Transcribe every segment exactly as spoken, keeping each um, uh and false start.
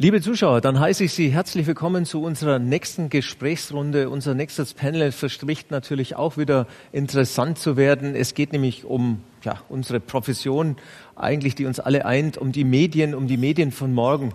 Liebe Zuschauer, dann heiße ich Sie herzlich willkommen zu unserer nächsten Gesprächsrunde. Unser nächstes Panel verspricht natürlich auch wieder interessant zu werden. Es geht nämlich um ja, unsere Profession, eigentlich die uns alle eint, um die Medien, um die Medien von morgen.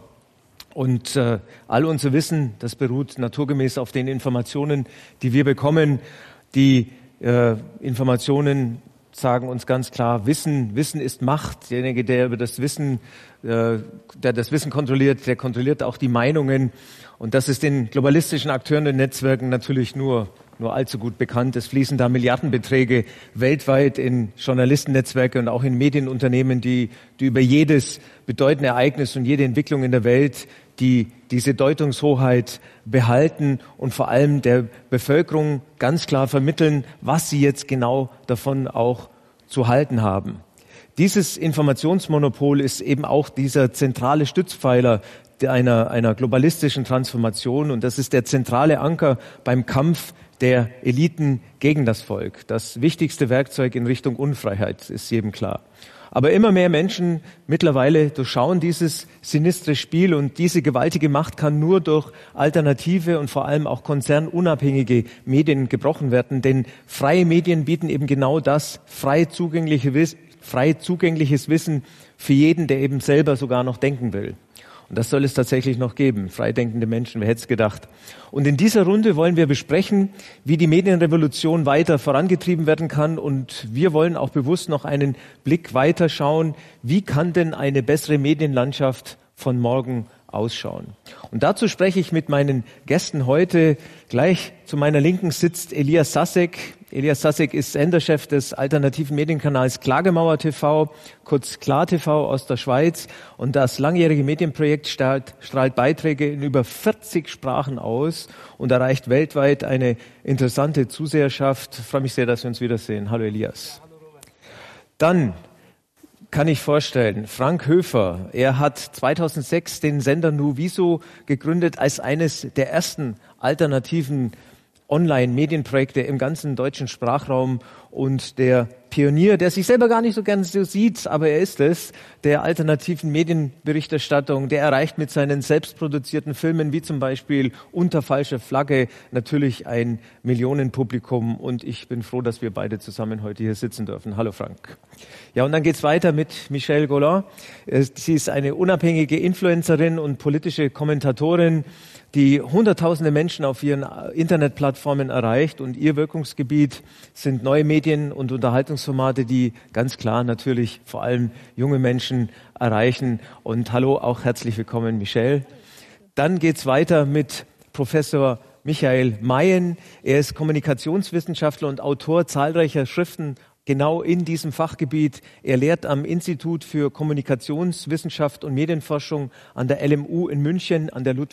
Und äh, all unser Wissen, das beruht naturgemäß auf den Informationen, die wir bekommen. Die äh, Informationen sagen uns ganz klar, Wissen, Wissen ist Macht. Derjenige, der über das Wissen, äh, der das Wissen kontrolliert, der kontrolliert auch die Meinungen. Und das ist den globalistischen Akteuren in Netzwerken natürlich nur, nur allzu gut bekannt. Es fließen da Milliardenbeträge weltweit in Journalistennetzwerke und auch in Medienunternehmen, die, die über jedes bedeutende Ereignis und jede Entwicklung in der Welt, die diese Deutungshoheit behalten und vor allem der Bevölkerung ganz klar vermitteln, was sie jetzt genau davon auch zu halten haben. Dieses Informationsmonopol ist eben auch dieser zentrale Stützpfeiler einer, einer globalistischen Transformation und das ist der zentrale Anker beim Kampf der Eliten gegen das Volk. Das wichtigste Werkzeug in Richtung Unfreiheit ist jedem klar. Aber immer mehr Menschen mittlerweile durchschauen dieses sinistre Spiel und diese gewaltige Macht kann nur durch alternative und vor allem auch konzernunabhängige Medien gebrochen werden, denn freie Medien bieten eben genau das, frei zugängliche, frei zugängliches Wissen für jeden, der eben selber sogar noch denken will. Und das soll es tatsächlich noch geben, freidenkende Menschen, wer hätte es gedacht. Und in dieser Runde wollen wir besprechen, wie die Medienrevolution weiter vorangetrieben werden kann. Und wir wollen auch bewusst noch einen Blick weiter schauen, wie kann denn eine bessere Medienlandschaft von morgen ausschauen. Und dazu spreche ich mit meinen Gästen heute. Gleich zu meiner Linken sitzt Elias Sasek. Elias Sasek ist Senderchef des alternativen Medienkanals Klagemauer T V, kurz Klar T V aus der Schweiz. Und das langjährige Medienprojekt strahlt, strahlt Beiträge in über vierzig Sprachen aus und erreicht weltweit eine interessante Zuseherschaft. Ich freue mich sehr, dass wir uns wiedersehen. Hallo Elias. Ja, hallo Robert. Dann kann ich vorstellen, Frank Höfer, er hat zweitausendsechs den Sender Nuviso gegründet als eines der ersten alternativen Online-Medienprojekte im ganzen deutschen Sprachraum und der Pionier, der sich selber gar nicht so gern so sieht, aber er ist es, der alternativen Medienberichterstattung, der erreicht mit seinen selbstproduzierten Filmen, wie zum Beispiel Unter falscher Flagge, natürlich ein Millionenpublikum und ich bin froh, dass wir beide zusammen heute hier sitzen dürfen. Hallo Frank. Ja, und dann geht's weiter mit Michelle Golan. Sie ist eine unabhängige Influencerin und politische Kommentatorin, die hunderttausende Menschen auf ihren Internetplattformen erreicht und ihr Wirkungsgebiet sind neue Medien und Unterhaltungsformate, die ganz klar natürlich vor allem junge Menschen erreichen. Und hallo, auch herzlich willkommen, Michelle. Dann geht's weiter mit Professor Michael Mayen. Er ist Kommunikationswissenschaftler und Autor zahlreicher Schriften genau in diesem Fachgebiet. Er lehrt am Institut für Kommunikationswissenschaft und Medienforschung an der L M U in München, an der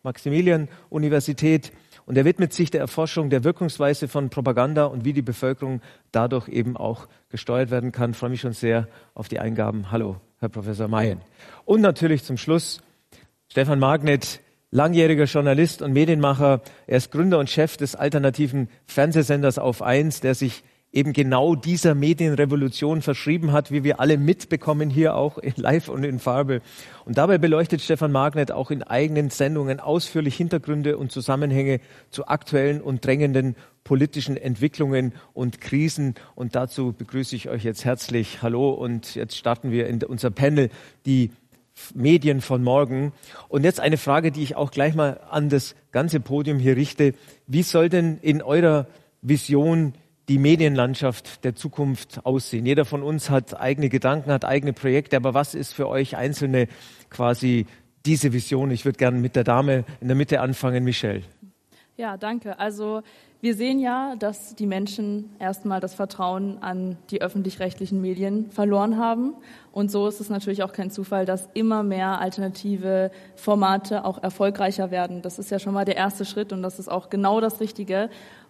Ludwig-Maximilian-Universität. Und er widmet sich der Erforschung der Wirkungsweise von Propaganda und wie die Bevölkerung dadurch eben auch gesteuert werden kann. Ich freue mich schon sehr auf die Eingaben. Hallo, Herr Professor Mayen. Und natürlich zum Schluss Stefan Magnet, langjähriger Journalist und Medienmacher. Er ist Gründer und Chef des alternativen Fernsehsenders Auf eins, der sich eben genau dieser Medienrevolution verschrieben hat, wie wir alle mitbekommen, hier auch in Live und in Farbe. Und dabei beleuchtet Stefan Magnet auch in eigenen Sendungen ausführlich Hintergründe und Zusammenhänge zu aktuellen und drängenden politischen Entwicklungen und Krisen. Und dazu begrüße ich euch jetzt herzlich. Hallo, und jetzt starten wir in unser Panel, die Medien von morgen. Und jetzt eine Frage, die ich auch gleich mal an das ganze Podium hier richte. Wie soll denn in eurer Vision die Medienlandschaft der Zukunft aussehen? Jeder von uns hat eigene Gedanken, hat eigene Projekte, aber was ist für euch Einzelne quasi diese Vision? Ich würde gerne mit der Dame in der Mitte anfangen, Michelle. Ja, danke. Also wir sehen ja, dass die Menschen erstmal das Vertrauen an die öffentlich-rechtlichen Medien verloren haben. Und so ist es natürlich auch kein Zufall, dass immer mehr alternative Formate auch erfolgreicher werden. Das ist ja schon mal der erste Schritt und das ist auch genau das Richtige.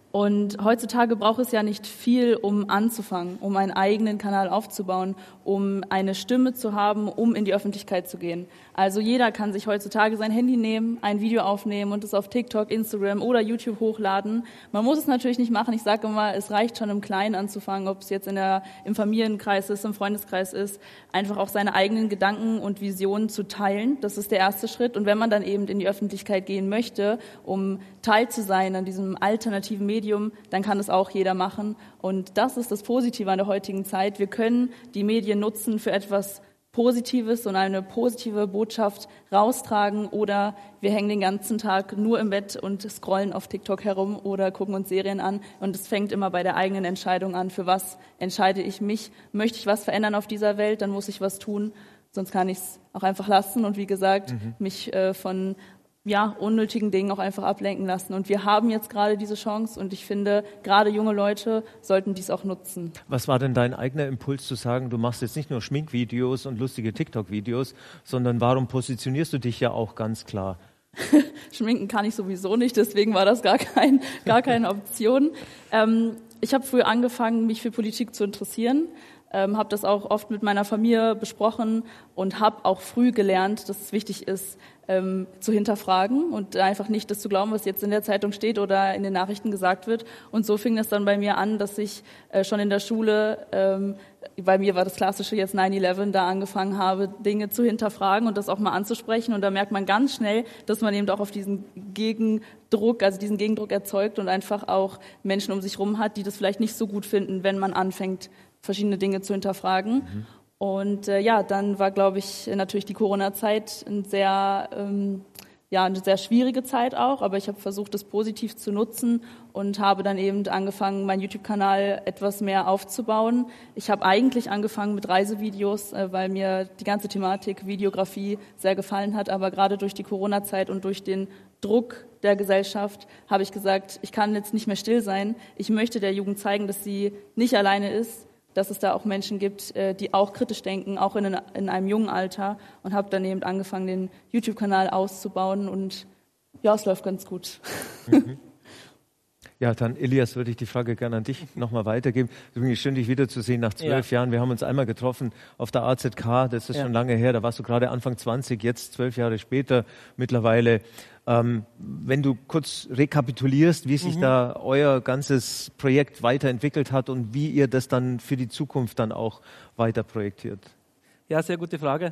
Und heutzutage braucht es ja nicht viel, um anzufangen, um einen eigenen Kanal aufzubauen, um eine Stimme zu haben, um in die Öffentlichkeit zu gehen. Also jeder kann sich heutzutage sein Handy nehmen, ein Video aufnehmen und es auf TikTok, Instagram oder YouTube hochladen. Man muss es natürlich nicht machen. Ich sage immer, es reicht schon im Kleinen anzufangen, ob es jetzt in der, im Familienkreis ist, im Freundeskreis ist, einfach auch seine eigenen Gedanken und Visionen zu teilen. Das ist der erste Schritt. Und wenn man dann eben in die Öffentlichkeit gehen möchte, um Teil zu sein an diesem alternativen Medium, dann kann es auch jeder machen. Und das ist das Positive an der heutigen Zeit. Wir können die Medien nutzen für etwas Positives und eine positive Botschaft raustragen, oder wir hängen den ganzen Tag nur im Bett und scrollen auf TikTok herum oder gucken uns Serien an, und es fängt immer bei der eigenen Entscheidung an. Für was entscheide ich mich? Möchte ich was verändern auf dieser Welt, dann muss ich was tun, sonst kann ich es auch einfach lassen und wie gesagt, mhm. mich äh, von ja, unnötigen Dingen auch einfach ablenken lassen. Und wir haben jetzt gerade diese Chance, und ich finde, gerade junge Leute sollten dies auch nutzen. Was war denn dein eigener Impuls zu sagen, du machst jetzt nicht nur Schminkvideos und lustige TikTok-Videos, sondern warum positionierst du dich ja auch ganz klar? Schminken kann ich sowieso nicht, deswegen war das gar, kein, gar keine Option. Ähm, ich habe früh angefangen, mich für Politik zu interessieren. Ähm, habe das auch oft mit meiner Familie besprochen und habe auch früh gelernt, dass es wichtig ist, ähm, zu hinterfragen und einfach nicht das zu glauben, was jetzt in der Zeitung steht oder in den Nachrichten gesagt wird. Und so fing es dann bei mir an, dass ich äh, schon in der Schule, ähm, bei mir war das Klassische jetzt neun elf, da angefangen habe, Dinge zu hinterfragen und das auch mal anzusprechen. Und da merkt man ganz schnell, dass man eben auch auf diesen Gegendruck, also diesen Gegendruck erzeugt und einfach auch Menschen um sich rum hat, die das vielleicht nicht so gut finden, wenn man anfängt, verschiedene Dinge zu hinterfragen. Mhm. Und äh, ja, dann war, glaube ich, natürlich die Corona-Zeit ein sehr, ähm, ja, eine sehr schwierige Zeit auch, aber ich habe versucht, das positiv zu nutzen und habe dann eben angefangen, meinen YouTube-Kanal etwas mehr aufzubauen. Ich habe eigentlich angefangen mit Reisevideos, äh, weil mir die ganze Thematik Videografie sehr gefallen hat, aber gerade durch die Corona-Zeit und durch den Druck der Gesellschaft habe ich gesagt, ich kann jetzt nicht mehr still sein. Ich möchte der Jugend zeigen, dass sie nicht alleine ist, dass es da auch Menschen gibt, die auch kritisch denken, auch in, in einem jungen Alter, und habe dann eben angefangen, den YouTube-Kanal auszubauen, und ja, es läuft ganz gut. Mhm. Ja, dann Elias, würde ich die Frage gerne an dich nochmal weitergeben. Es ist irgendwie schön, dich wiederzusehen nach zwölf ja. Jahren. Wir haben uns einmal getroffen auf der A Z K, das ist ja. schon lange her, da warst du gerade Anfang zwanzig, jetzt zwölf Jahre später mittlerweile. Ähm, wenn du kurz rekapitulierst, wie sich mhm. da euer ganzes Projekt weiterentwickelt hat und wie ihr das dann für die Zukunft dann auch weiter projektiert. Ja, sehr gute Frage.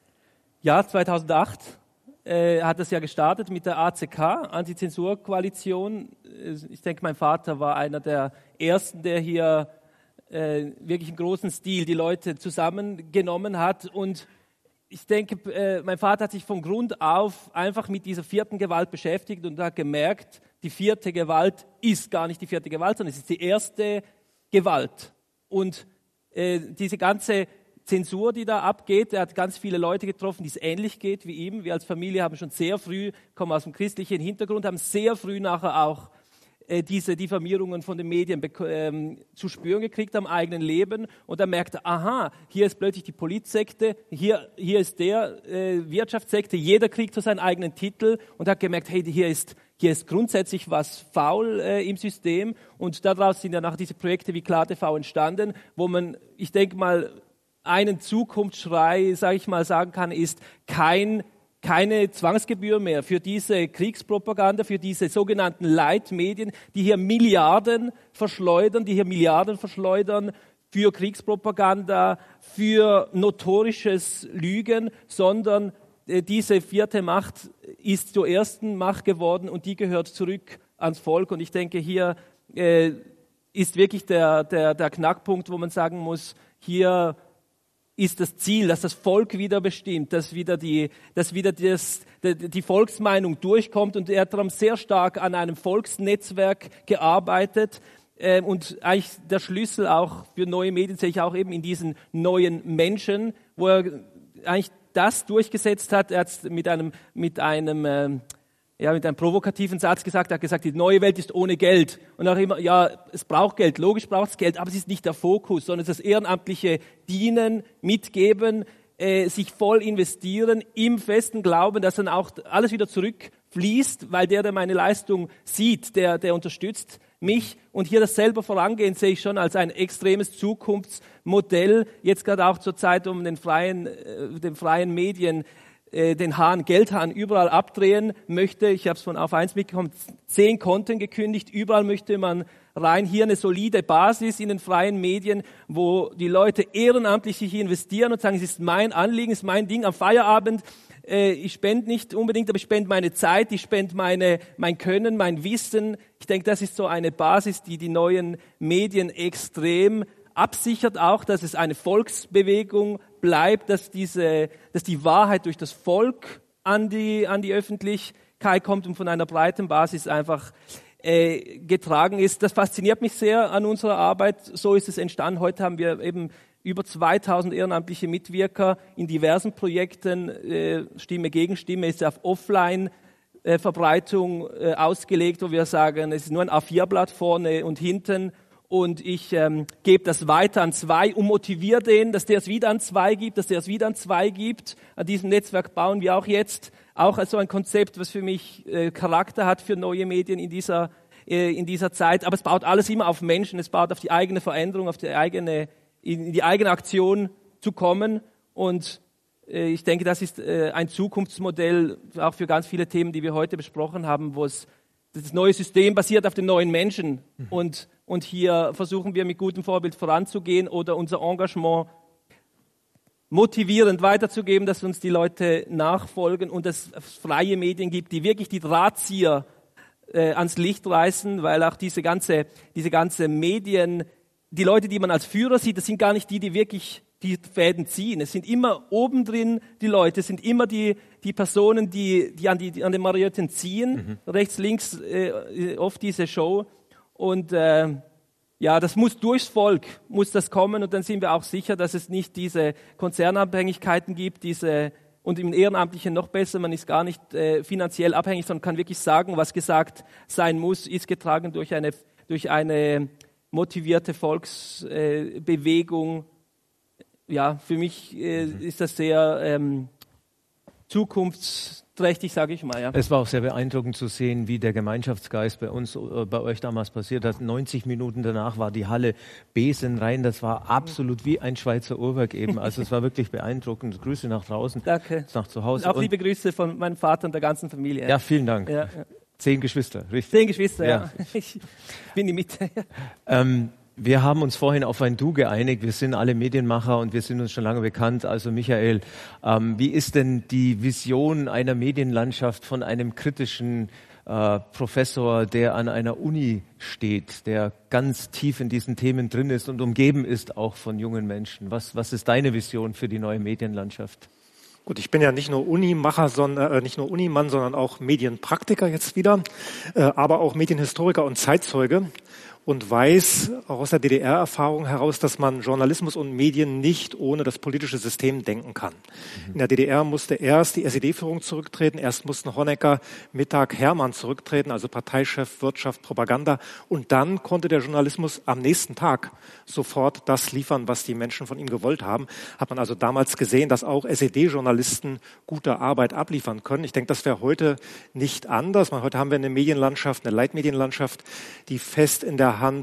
Ja, zweitausendacht äh, hat es ja gestartet mit der A Z K, Antizensur-Koalition. Ich denke, mein Vater war einer der Ersten, der hier äh, wirklich im großen Stil die Leute zusammengenommen hat. Und ich denke, äh, mein Vater hat sich von Grund auf einfach mit dieser vierten Gewalt beschäftigt und hat gemerkt, die vierte Gewalt ist gar nicht die vierte Gewalt, sondern es ist die erste Gewalt. Und äh, diese ganze Zensur, die da abgeht, er hat ganz viele Leute getroffen, die es ähnlich geht wie ihm. Wir als Familie haben schon sehr früh, kommen aus dem christlichen Hintergrund, haben sehr früh nachher auch äh, diese Diffamierungen von den Medien ähm, zu spüren gekriegt am eigenen Leben. Und er merkte, aha, hier ist plötzlich die Politsekte, hier, hier ist der äh, Wirtschaftssekte, jeder kriegt so seinen eigenen Titel, und hat gemerkt, hey, hier ist, hier ist grundsätzlich was faul äh, im System. Und daraus sind ja nachher diese Projekte wie KlarTV entstanden, wo man, ich denke mal, einen Zukunftsschrei, sage ich mal, sagen kann, ist kein, keine Zwangsgebühr mehr für diese Kriegspropaganda, für diese sogenannten Leitmedien, die hier Milliarden verschleudern, die hier Milliarden verschleudern für Kriegspropaganda, für notorisches Lügen, sondern äh, diese vierte Macht ist zur ersten Macht geworden und die gehört zurück ans Volk. Und ich denke, hier äh, ist wirklich der, der, der Knackpunkt, wo man sagen muss, hier ist das Ziel, dass das Volk wieder bestimmt, dass wieder die, dass wieder das, die Volksmeinung durchkommt. Und er hat darum sehr stark an einem Volksnetzwerk gearbeitet. Und eigentlich der Schlüssel auch für neue Medien sehe ich auch eben in diesen neuen Menschen, wo er eigentlich das durchgesetzt hat. Er hat es mit einem, mit einem, ja, mit einem provokativen Satz gesagt, er hat gesagt, die neue Welt ist ohne Geld. Und auch immer, ja, es braucht Geld, logisch braucht es Geld, aber es ist nicht der Fokus, sondern es ist das ehrenamtliche Dienen, Mitgeben, äh, sich voll investieren, im festen Glauben, dass dann auch alles wieder zurückfließt, weil der, der meine Leistung sieht, der, der unterstützt mich. Und hier das selber vorangehen sehe ich schon als ein extremes Zukunftsmodell. Jetzt gerade auch zur Zeit um den freien, äh, den freien Medien äh, den Hahn, Geldhahn überall abdrehen möchte. Ich habe es von Auf eins mitbekommen, zehn Konten gekündigt. Überall möchte man rein. Hier eine solide Basis in den freien Medien, wo die Leute ehrenamtlich sich investieren und sagen, es ist mein Anliegen, es ist mein Ding am Feierabend. Äh, ich spende nicht unbedingt, aber ich spende meine Zeit, ich spende meine, mein Können, mein Wissen. Ich denke, das ist so eine Basis, die die neuen Medien extrem absichert, auch, dass es eine Volksbewegung bleibt, dass diese, dass die Wahrheit durch das Volk an die, an die Öffentlichkeit kommt und von einer breiten Basis einfach äh, getragen ist. Das fasziniert mich sehr an unserer Arbeit. So ist es entstanden. Heute haben wir eben über zweitausend ehrenamtliche Mitwirker in diversen Projekten. Äh, Stimme gegen Stimme ist auf Offline-Verbreitung äh, ausgelegt, wo wir sagen, es ist nur ein A vier Blatt vorne und hinten. Und ich ähm, gebe das weiter an zwei und motiviere den, dass der es wieder an zwei gibt, dass der es wieder an zwei gibt. An diesem Netzwerk bauen wir auch jetzt auch so ein Konzept, was für mich äh, Charakter hat für neue Medien in dieser, äh, in dieser Zeit. Aber es baut alles immer auf Menschen, es baut auf die eigene Veränderung, auf die eigene, in die eigene Aktion zu kommen. Und äh, ich denke, das ist äh, ein Zukunftsmodell auch für ganz viele Themen, die wir heute besprochen haben, wo es das neue System basiert auf den neuen Menschen. Mhm. Und Und hier versuchen wir mit gutem Vorbild voranzugehen oder unser Engagement motivierend weiterzugeben, dass uns die Leute nachfolgen und es freie Medien gibt, die wirklich die Drahtzieher äh, ans Licht reißen, weil auch diese ganze, diese ganze Medien, die Leute, die man als Führer sieht, das sind gar nicht die, die wirklich die Fäden ziehen. Es sind immer obendrin die Leute, es sind immer die, die Personen, die, die, an die, die an den Marionetten ziehen, mhm. rechts, links, äh, oft diese Show. Und äh, ja, das muss durchs Volk, muss das kommen und dann sind wir auch sicher, dass es nicht diese Konzernabhängigkeiten gibt, diese und im Ehrenamtlichen noch besser, man ist gar nicht äh, finanziell abhängig, sondern kann wirklich sagen, was gesagt sein muss, ist getragen durch eine, durch eine motivierte Volksbewegung. Äh, ja, für mich äh, mhm. ist das sehr ähm, zukunftsträchtig, sage ich mal. Ja. Es war auch sehr beeindruckend zu sehen, wie der Gemeinschaftsgeist bei uns, äh, bei euch damals passiert hat. neunzig Minuten danach war die Halle besenrein. Das war absolut wie ein Schweizer Uhrwerk eben. Also es war wirklich beeindruckend. Grüße nach draußen, Danke. nach zu Hause. Und auch liebe Grüße von meinem Vater und der ganzen Familie. Ja, vielen Dank. Ja, ja. Zehn Geschwister, richtig? Zehn Geschwister, ja. ja. Ich bin die Mitte. ähm, Wir haben uns vorhin auf ein Du geeinigt. Wir sind alle Medienmacher und wir sind uns schon lange bekannt. Also Michael, ähm, wie ist denn die Vision einer Medienlandschaft von einem kritischen äh, Professor, der an einer Uni steht, der ganz tief in diesen Themen drin ist und umgeben ist auch von jungen Menschen? Was, was ist deine Vision für die neue Medienlandschaft? Gut, ich bin ja nicht nur Unimacher, sondern äh, nicht nur Unimann, sondern auch Medienpraktiker jetzt wieder, äh, aber auch Medienhistoriker und Zeitzeuge. Und weiß auch aus der D D R-Erfahrung heraus, dass man Journalismus und Medien nicht ohne das politische System denken kann. Mhm. In der D D R musste erst die S E D-Führung zurücktreten, erst mussten Honecker, Mittag, Hermann zurücktreten, also Parteichef, Wirtschaft, Propaganda. Und dann konnte der Journalismus am nächsten Tag sofort das liefern, was die Menschen von ihm gewollt haben. Hat man also damals gesehen, dass auch S E D-Journalisten gute Arbeit abliefern können. Ich denke, das wäre heute nicht anders. Heute haben wir eine Medienlandschaft, eine Leitmedienlandschaft, die fest in der Hand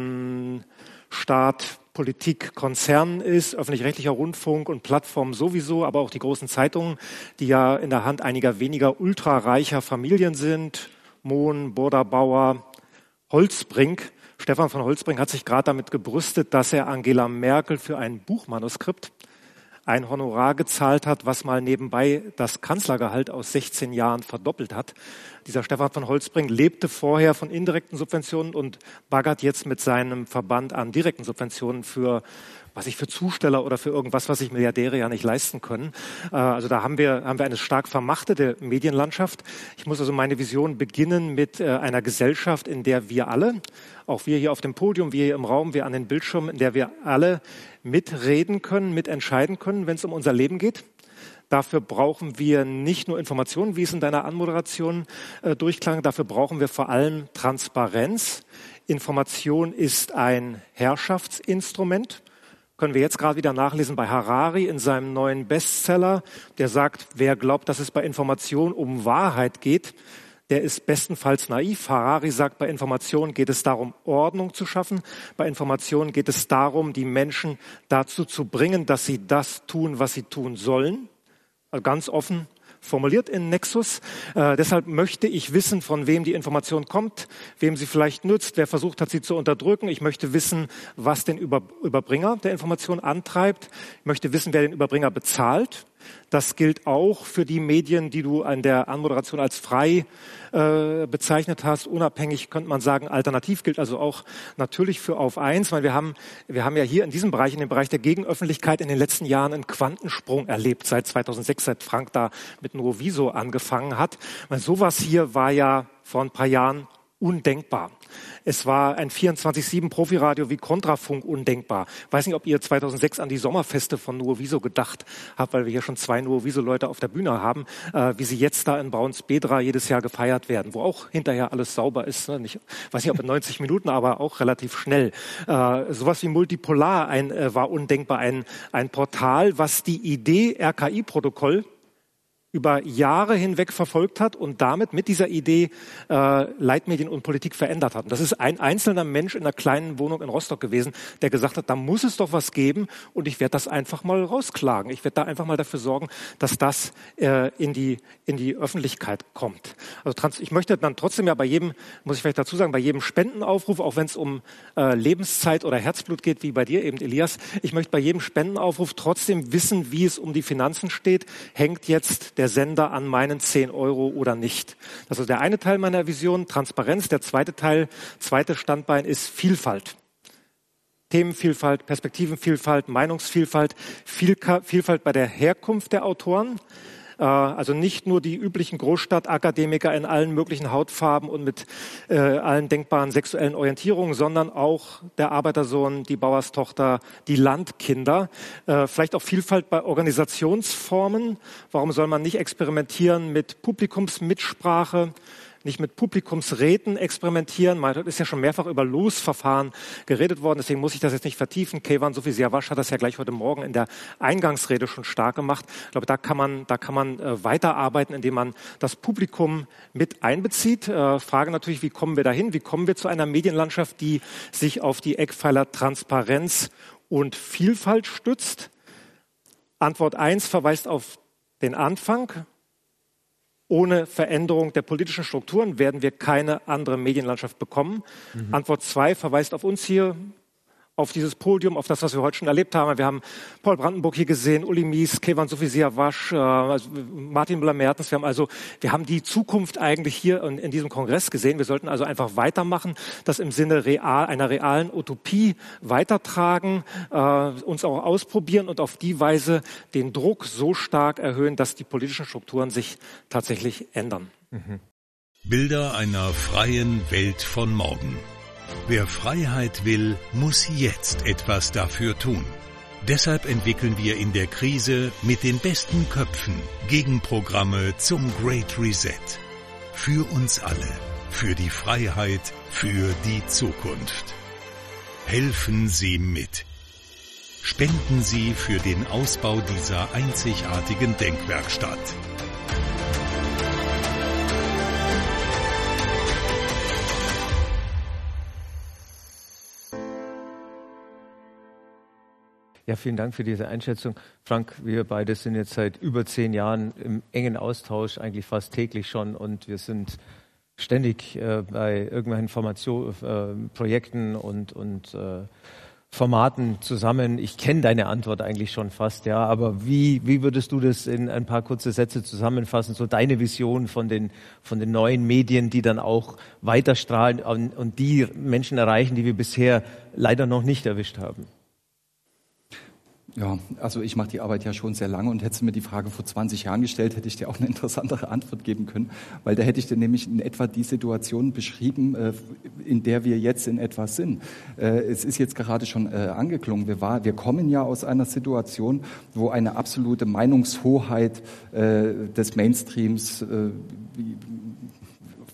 von Staat, Politik, Konzernen ist, öffentlich-rechtlicher Rundfunk und Plattformen sowieso, aber auch die großen Zeitungen, die ja in der Hand einiger weniger ultrareicher Familien sind. Mohn, Burda-Bauer, Holzbrink. Stefan von Holzbrink hat sich gerade damit gebrüstet, dass er Angela Merkel für ein Buchmanuskript ein Honorar gezahlt hat, was mal nebenbei das Kanzlergehalt aus sechzehn Jahren verdoppelt hat. Dieser Stefan von Holzbrink lebte vorher von indirekten Subventionen und baggert jetzt mit seinem Verband an direkten Subventionen für, was ich für Zusteller oder für irgendwas, was sich Milliardäre ja nicht leisten können. Also da haben wir, haben wir eine stark vermachtete Medienlandschaft. Ich muss also meine Vision beginnen mit einer Gesellschaft, in der wir alle, auch wir hier auf dem Podium, wir hier im Raum, wir an den Bildschirmen, in der wir alle mitreden können, mitentscheiden können, wenn es um unser Leben geht. Dafür brauchen wir nicht nur Informationen, wie es in deiner Anmoderation äh, durchklang, dafür brauchen wir vor allem Transparenz. Information ist ein Herrschaftsinstrument. Können wir jetzt gerade wieder nachlesen bei Harari in seinem neuen Bestseller, der sagt, wer glaubt, dass es bei Information um Wahrheit geht, der ist bestenfalls naiv. Harari sagt, bei Informationen geht es darum, Ordnung zu schaffen. Bei Informationen geht es darum, die Menschen dazu zu bringen, dass sie das tun, was sie tun sollen. Also ganz offen formuliert in Nexus. Äh, deshalb möchte ich wissen, von wem die Information kommt, wem sie vielleicht nützt, wer versucht hat, sie zu unterdrücken. Ich möchte wissen, was den Über- Überbringer der Information antreibt. Ich möchte wissen, wer den Überbringer bezahlt. Das gilt auch für die Medien, die du an der Anmoderation als frei äh, bezeichnet hast. Unabhängig könnte man sagen, alternativ gilt also auch natürlich für Auf eins, weil wir haben, wir haben ja hier in diesem Bereich, in dem Bereich der Gegenöffentlichkeit in den letzten Jahren einen Quantensprung erlebt, seit zweitausendsechs, seit Frank da mit Nuoviso angefangen hat. Weil sowas hier war ja vor ein paar Jahren undenkbar. Es war ein vierundzwanzig sieben Profiradio wie Kontrafunk undenkbar. Ich weiß nicht, ob ihr zweitausendsechs an die Sommerfeste von Nuoviso gedacht habt, weil wir hier schon zwei Nuoviso-Leute auf der Bühne haben, äh, wie sie jetzt da in Braunsbedra jedes Jahr gefeiert werden, wo auch hinterher alles sauber ist. Ne? Nicht, weiß nicht, ob in neunzig Minuten, aber auch relativ schnell. Äh, sowas wie Multipolar ein, äh, war undenkbar. Ein, ein Portal, was die Idee R K I-Protokoll über Jahre hinweg verfolgt hat und damit mit dieser Idee äh, Leitmedien und Politik verändert hat. Und das ist ein einzelner Mensch in einer kleinen Wohnung in Rostock gewesen, der gesagt hat, da muss es doch was geben und ich werde das einfach mal rausklagen. Ich werde da einfach mal dafür sorgen, dass das äh, in die in die Öffentlichkeit kommt. Also trans- ich möchte dann trotzdem ja bei jedem, muss ich vielleicht dazu sagen, bei jedem Spendenaufruf, auch wenn es um äh, Lebenszeit oder Herzblut geht, wie bei dir eben, Elias, ich möchte bei jedem Spendenaufruf trotzdem wissen, wie es um die Finanzen steht. Hängt jetzt der Sender an meinen zehn Euro oder nicht? Das ist der eine Teil meiner Vision, Transparenz. Der zweite Teil, zweite Standbein ist Vielfalt. Themenvielfalt, Perspektivenvielfalt, Meinungsvielfalt, Vielfalt bei der Herkunft der Autoren. Also nicht nur die üblichen Großstadtakademiker in allen möglichen Hautfarben und mit äh, allen denkbaren sexuellen Orientierungen, sondern auch der Arbeitersohn, die Bauerstochter, die Landkinder. Äh, vielleicht auch Vielfalt bei Organisationsformen. Warum soll man nicht experimentieren mit Publikumsmitsprache? Nicht mit Publikumsräten experimentieren. Man ist ja schon mehrfach über Losverfahren geredet worden, deswegen muss ich das jetzt nicht vertiefen. Keyvan Sofisiavash hat das ja gleich heute Morgen in der Eingangsrede schon stark gemacht. Ich glaube, da kann man, da kann man äh, weiterarbeiten, indem man das Publikum mit einbezieht. Äh, Frage natürlich, wie kommen wir dahin? Wie kommen wir zu einer Medienlandschaft, die sich auf die Eckpfeiler Transparenz und Vielfalt stützt? Antwort eins verweist auf den Anfang. Ohne Veränderung der politischen Strukturen werden wir keine andere Medienlandschaft bekommen. Mhm. Antwort zwei verweist auf uns hier, auf dieses Podium, auf das, was wir heute schon erlebt haben. Wir haben Paul Brandenburg hier gesehen, Uli Mies, Keyvan Sofisiavash, äh, also Martin Müller-Mertens. Wir haben also, wir haben die Zukunft eigentlich hier in, in diesem Kongress gesehen. Wir sollten also einfach weitermachen, das im Sinne real, einer realen Utopie weitertragen, äh, uns auch ausprobieren und auf die Weise den Druck so stark erhöhen, dass die politischen Strukturen sich tatsächlich ändern. Mhm. Bilder einer freien Welt von morgen. Wer Freiheit will, muss jetzt etwas dafür tun. Deshalb entwickeln wir in der Krise mit den besten Köpfen Gegenprogramme zum Great Reset. Für uns alle, für die Freiheit, für die Zukunft. Helfen Sie mit. Spenden Sie für den Ausbau dieser einzigartigen Denkwerkstatt. Ja, vielen Dank für diese Einschätzung. Frank, wir beide sind jetzt seit über zehn Jahren im engen Austausch, eigentlich fast täglich schon, und wir sind ständig äh, bei irgendwelchen Formation, äh, Projekten und, und äh, Formaten zusammen. Ich kenne deine Antwort eigentlich schon fast, ja, aber wie, wie würdest du das in ein paar kurze Sätze zusammenfassen, so deine Vision von den, von den neuen Medien, die dann auch weiterstrahlen und, und die Menschen erreichen, die wir bisher leider noch nicht erwischt haben? Ja, also ich mache die Arbeit ja schon sehr lange, und hättest du mir die Frage vor zwanzig Jahren gestellt, hätte ich dir auch eine interessantere Antwort geben können, weil da hätte ich dir nämlich in etwa die Situation beschrieben, in der wir jetzt in etwa sind. Es ist jetzt gerade schon angeklungen, wir, war, wir kommen ja aus einer Situation, wo eine absolute Meinungshoheit des Mainstreams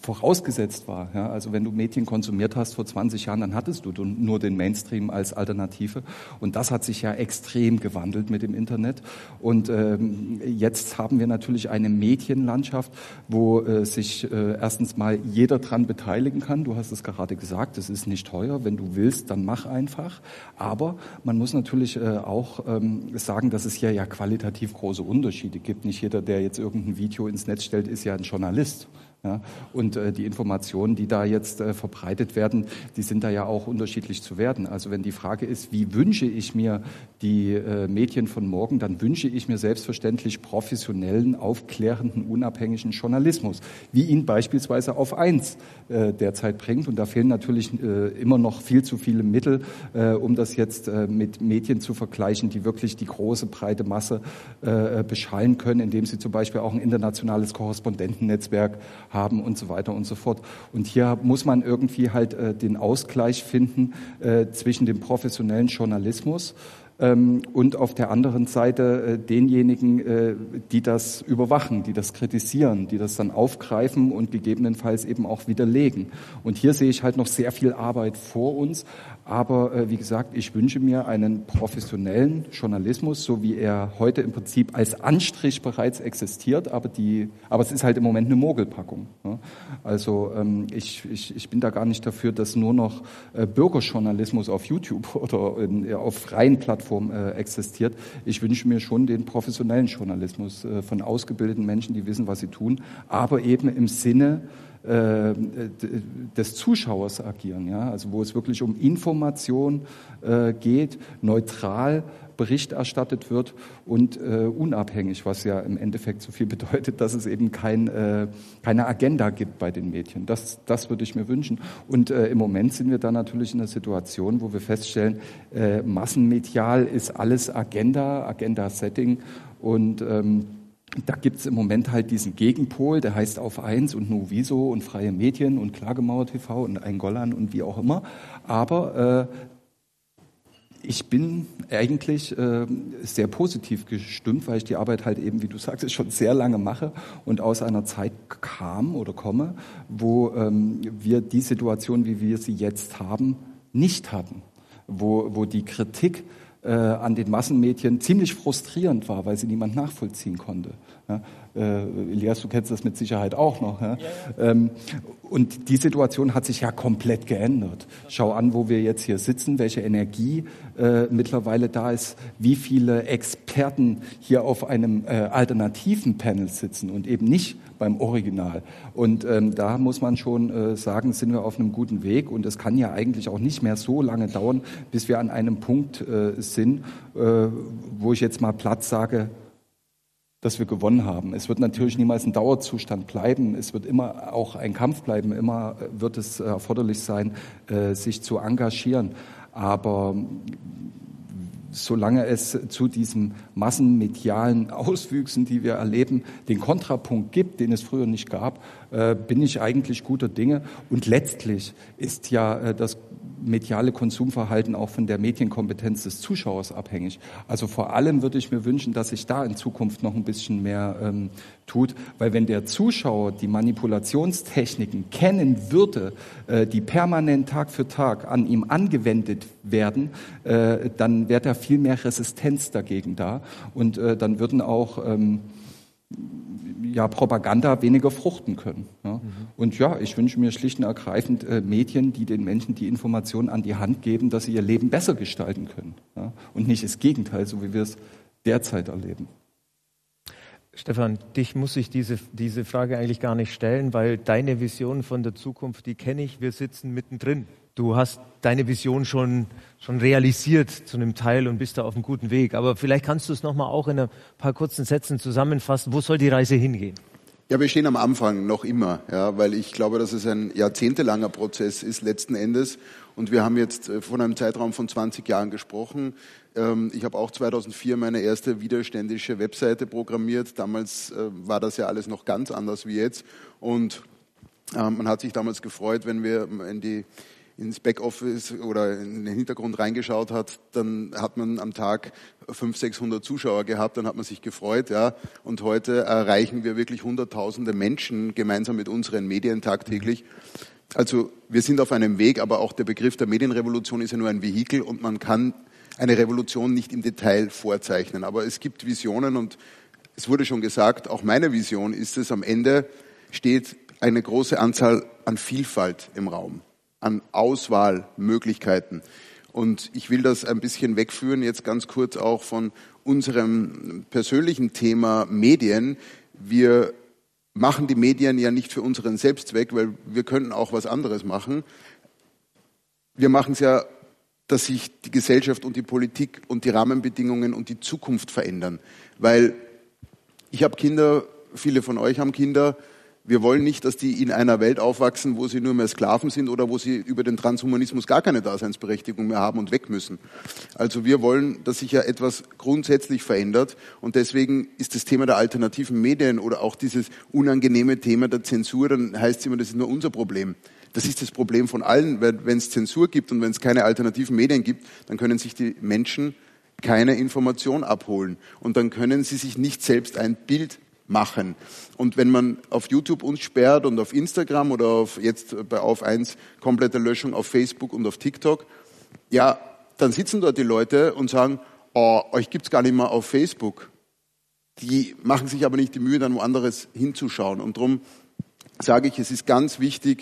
vorausgesetzt war. Ja, also wenn du Medien konsumiert hast vor zwanzig Jahren, dann hattest du nur den Mainstream als Alternative. Und das hat sich ja extrem gewandelt mit dem Internet. Und ähm, jetzt haben wir natürlich eine Medienlandschaft, wo äh, sich äh, erstens mal jeder dran beteiligen kann. Du hast es gerade gesagt, es ist nicht teuer. Wenn du willst, dann mach einfach. Aber man muss natürlich äh, auch ähm, sagen, dass es hier ja qualitativ große Unterschiede gibt. Nicht jeder, der jetzt irgendein Video ins Netz stellt, ist ja ein Journalist. Ja, und äh, die Informationen, die da jetzt äh, verbreitet werden, die sind da ja auch unterschiedlich zu werten. Also wenn die Frage ist, wie wünsche ich mir die äh, Medien von morgen, dann wünsche ich mir selbstverständlich professionellen, aufklärenden, unabhängigen Journalismus, wie ihn beispielsweise auf eins äh, derzeit bringt. Und da fehlen natürlich äh, immer noch viel zu viele Mittel, äh, um das jetzt äh, mit Medien zu vergleichen, die wirklich die große, breite Masse äh, beschallen können, indem sie zum Beispiel auch ein internationales Korrespondentennetzwerk haben und so weiter und so fort. Und hier muss man irgendwie halt äh, den Ausgleich finden äh, zwischen dem professionellen Journalismus ähm, und auf der anderen Seite äh, denjenigen, äh, die das überwachen, die das kritisieren, die das dann aufgreifen und gegebenenfalls eben auch widerlegen. Und hier sehe ich halt noch sehr viel Arbeit vor uns. Aber äh, wie gesagt, ich wünsche mir einen professionellen Journalismus, so wie er heute im Prinzip als Anstrich bereits existiert. Aber die, aber es ist halt im Moment eine Mogelpackung. Ne? Also ähm, ich, ich, ich bin da gar nicht dafür, dass nur noch äh, Bürgerjournalismus auf YouTube oder in, auf freien Plattformen äh, existiert. Ich wünsche mir schon den professionellen Journalismus äh, von ausgebildeten Menschen, die wissen, was sie tun, aber eben im Sinne des Zuschauers agieren, ja, also wo es wirklich um Information äh, geht, neutral Bericht erstattet wird und äh, unabhängig, was ja im Endeffekt so viel bedeutet, dass es eben kein, äh, keine Agenda gibt bei den Medien. Das, das würde ich mir wünschen. Und äh, im Moment sind wir da natürlich in einer Situation, wo wir feststellen, äh, massenmedial ist alles Agenda, Agenda-Setting und ähm, da gibt es im Moment halt diesen Gegenpol, der heißt Auf eins und Nuviso und Freie Medien und Klagemauer T V und Eingolan und wie auch immer. Aber äh, ich bin eigentlich äh, sehr positiv gestimmt, weil ich die Arbeit halt eben, wie du sagtest, schon sehr lange mache und aus einer Zeit kam oder komme, wo ähm, wir die Situation, wie wir sie jetzt haben, nicht hatten. Wo, wo die Kritik äh, an den Massenmedien ziemlich frustrierend war, weil sie niemand nachvollziehen konnte. Ja, äh, Elias, du kennst das mit Sicherheit auch noch. Ja? Ja, ja. Ähm, und die Situation hat sich ja komplett geändert. Schau an, wo wir jetzt hier sitzen, welche Energie äh, mittlerweile da ist, wie viele Experten hier auf einem äh, alternativen Panel sitzen und eben nicht beim Original. Und ähm, da muss man schon äh, sagen, sind wir auf einem guten Weg. Und es kann ja eigentlich auch nicht mehr so lange dauern, bis wir an einem Punkt äh, sind, äh, wo ich jetzt mal platt sage, dass wir gewonnen haben. Es wird natürlich niemals ein Dauerzustand bleiben. Es wird immer auch ein Kampf bleiben. Immer wird es erforderlich sein, sich zu engagieren. Aber solange es zu diesen massenmedialen Auswüchsen, die wir erleben, den Kontrapunkt gibt, den es früher nicht gab, bin ich eigentlich guter Dinge. Und letztlich ist ja das mediale Konsumverhalten auch von der Medienkompetenz des Zuschauers abhängig. Also vor allem würde ich mir wünschen, dass sich da in Zukunft noch ein bisschen mehr ähm, tut, weil wenn der Zuschauer die Manipulationstechniken kennen würde, äh, die permanent Tag für Tag an ihm angewendet werden, äh, dann wäre da viel mehr Resistenz dagegen da und äh, dann würden auch ähm, ja, Propaganda weniger fruchten können. Ja. Mhm. Und ja, ich wünsche mir schlicht und ergreifend äh, Medien, die den Menschen die Informationen an die Hand geben, dass sie ihr Leben besser gestalten können. Ja. Und nicht das Gegenteil, so wie wir es derzeit erleben. Stefan, dich muss ich diese, diese Frage eigentlich gar nicht stellen, weil deine Vision von der Zukunft, die kenne ich, wir sitzen mittendrin. Du hast deine Vision schon, schon realisiert zu einem Teil und bist da auf einem guten Weg. Aber vielleicht kannst du es nochmal auch in ein paar kurzen Sätzen zusammenfassen. Wo soll die Reise hingehen? Ja, wir stehen am Anfang noch immer, ja, weil ich glaube, dass es ein jahrzehntelanger Prozess ist letzten Endes. Und wir haben jetzt von einem Zeitraum von zwanzig Jahren gesprochen. Ich habe auch zweitausendvier meine erste widerständische Webseite programmiert. Damals war das ja alles noch ganz anders wie jetzt. Und man hat sich damals gefreut, wenn wir in die ins Backoffice oder in den Hintergrund reingeschaut hat, dann hat man am Tag fünfhundert, sechshundert Zuschauer gehabt, dann hat man sich gefreut, ja. Und heute erreichen wir wirklich hunderttausende Menschen gemeinsam mit unseren Medien tagtäglich. Also wir sind auf einem Weg, aber auch der Begriff der Medienrevolution ist ja nur ein Vehikel und man kann eine Revolution nicht im Detail vorzeichnen. Aber es gibt Visionen und es wurde schon gesagt, auch meine Vision ist es, am Ende steht eine große Anzahl an Vielfalt im Raum, an Auswahlmöglichkeiten. Und ich will das ein bisschen wegführen, jetzt ganz kurz auch von unserem persönlichen Thema Medien. Wir machen die Medien ja nicht für unseren Selbstzweck, weil wir könnten auch was anderes machen. Wir machen es ja, dass sich die Gesellschaft und die Politik und die Rahmenbedingungen und die Zukunft verändern. Weil ich habe Kinder, viele von euch haben Kinder. Wir wollen nicht, dass die in einer Welt aufwachsen, wo sie nur mehr Sklaven sind oder wo sie über den Transhumanismus gar keine Daseinsberechtigung mehr haben und weg müssen. Also wir wollen, dass sich ja etwas grundsätzlich verändert und deswegen ist das Thema der alternativen Medien oder auch dieses unangenehme Thema der Zensur, dann heißt es immer, das ist nur unser Problem. Das ist das Problem von allen, weil wenn es Zensur gibt und wenn es keine alternativen Medien gibt, dann können sich die Menschen keine Information abholen und dann können sie sich nicht selbst ein Bild machen. Und wenn man auf YouTube uns sperrt und auf Instagram oder auf jetzt bei Auf eins komplette Löschung auf Facebook und auf TikTok, ja, dann sitzen dort die Leute und sagen, oh, euch gibt's gar nicht mehr auf Facebook. Die machen sich aber nicht die Mühe, dann woanders hinzuschauen. Und darum sage ich, es ist ganz wichtig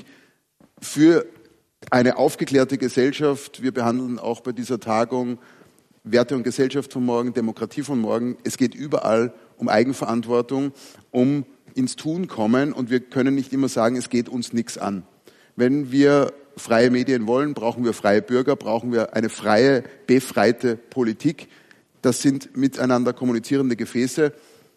für eine aufgeklärte Gesellschaft. Wir behandeln auch bei dieser Tagung Werte und Gesellschaft von morgen, Demokratie von morgen. Es geht überall um Eigenverantwortung, um ins Tun kommen und wir können nicht immer sagen, es geht uns nichts an. Wenn wir freie Medien wollen, brauchen wir freie Bürger, brauchen wir eine freie, befreite Politik. Das sind miteinander kommunizierende Gefäße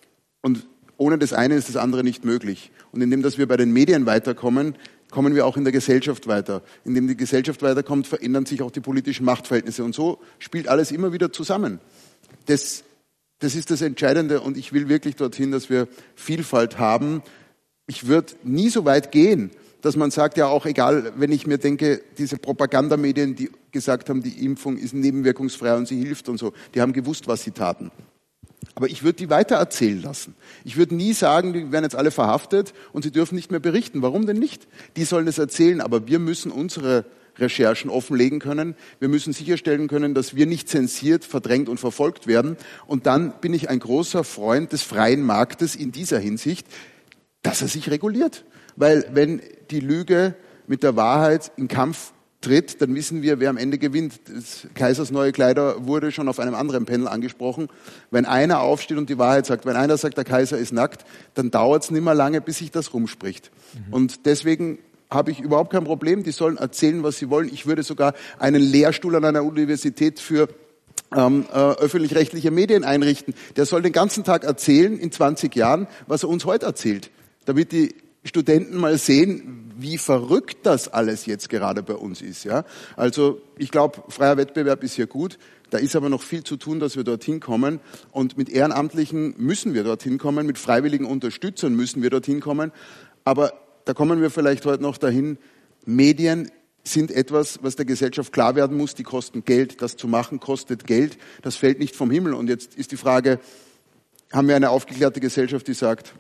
und ohne das eine ist das andere nicht möglich. Und indem, dass wir bei den Medien weiterkommen, kommen wir auch in der Gesellschaft weiter. Indem die Gesellschaft weiterkommt, verändern sich auch die politischen Machtverhältnisse und so spielt alles immer wieder zusammen. Das Das ist das Entscheidende und ich will wirklich dorthin, dass wir Vielfalt haben. Ich würde nie so weit gehen, dass man sagt, ja auch egal, wenn ich mir denke, diese Propagandamedien, die gesagt haben, die Impfung ist nebenwirkungsfrei und sie hilft und so, die haben gewusst, was sie taten. Aber ich würde die weiter erzählen lassen. Ich würde nie sagen, die werden jetzt alle verhaftet und sie dürfen nicht mehr berichten. Warum denn nicht? Die sollen es erzählen, aber wir müssen unsere Recherchen offenlegen können. Wir müssen sicherstellen können, dass wir nicht zensiert, verdrängt und verfolgt werden. Und dann bin ich ein großer Freund des freien Marktes in dieser Hinsicht, dass er sich reguliert. Weil wenn die Lüge mit der Wahrheit in Kampf tritt, dann wissen wir, wer am Ende gewinnt. Das Kaisers neue Kleider wurde schon auf einem anderen Panel angesprochen. Wenn einer aufsteht und die Wahrheit sagt, wenn einer sagt, der Kaiser ist nackt, dann dauert es nicht mehr lange, bis sich das rumspricht. Mhm. Und deswegen habe ich überhaupt kein Problem. Die sollen erzählen, was sie wollen. Ich würde sogar einen Lehrstuhl an einer Universität für ähm, äh, öffentlich-rechtliche Medien einrichten. Der soll den ganzen Tag erzählen, in zwanzig Jahren, was er uns heute erzählt. Damit die Studenten mal sehen, wie verrückt das alles jetzt gerade bei uns ist. Ja? Also ich glaube, freier Wettbewerb ist hier gut. Da ist aber noch viel zu tun, dass wir dorthin kommen. Und mit Ehrenamtlichen müssen wir dorthin kommen. Mit freiwilligen Unterstützern müssen wir dorthin kommen. Aber da kommen wir vielleicht heute noch dahin, Medien sind etwas, was der Gesellschaft klar werden muss, die kosten Geld, das zu machen kostet Geld, das fällt nicht vom Himmel. Und jetzt ist die Frage, haben wir eine aufgeklärte Gesellschaft, die sagt,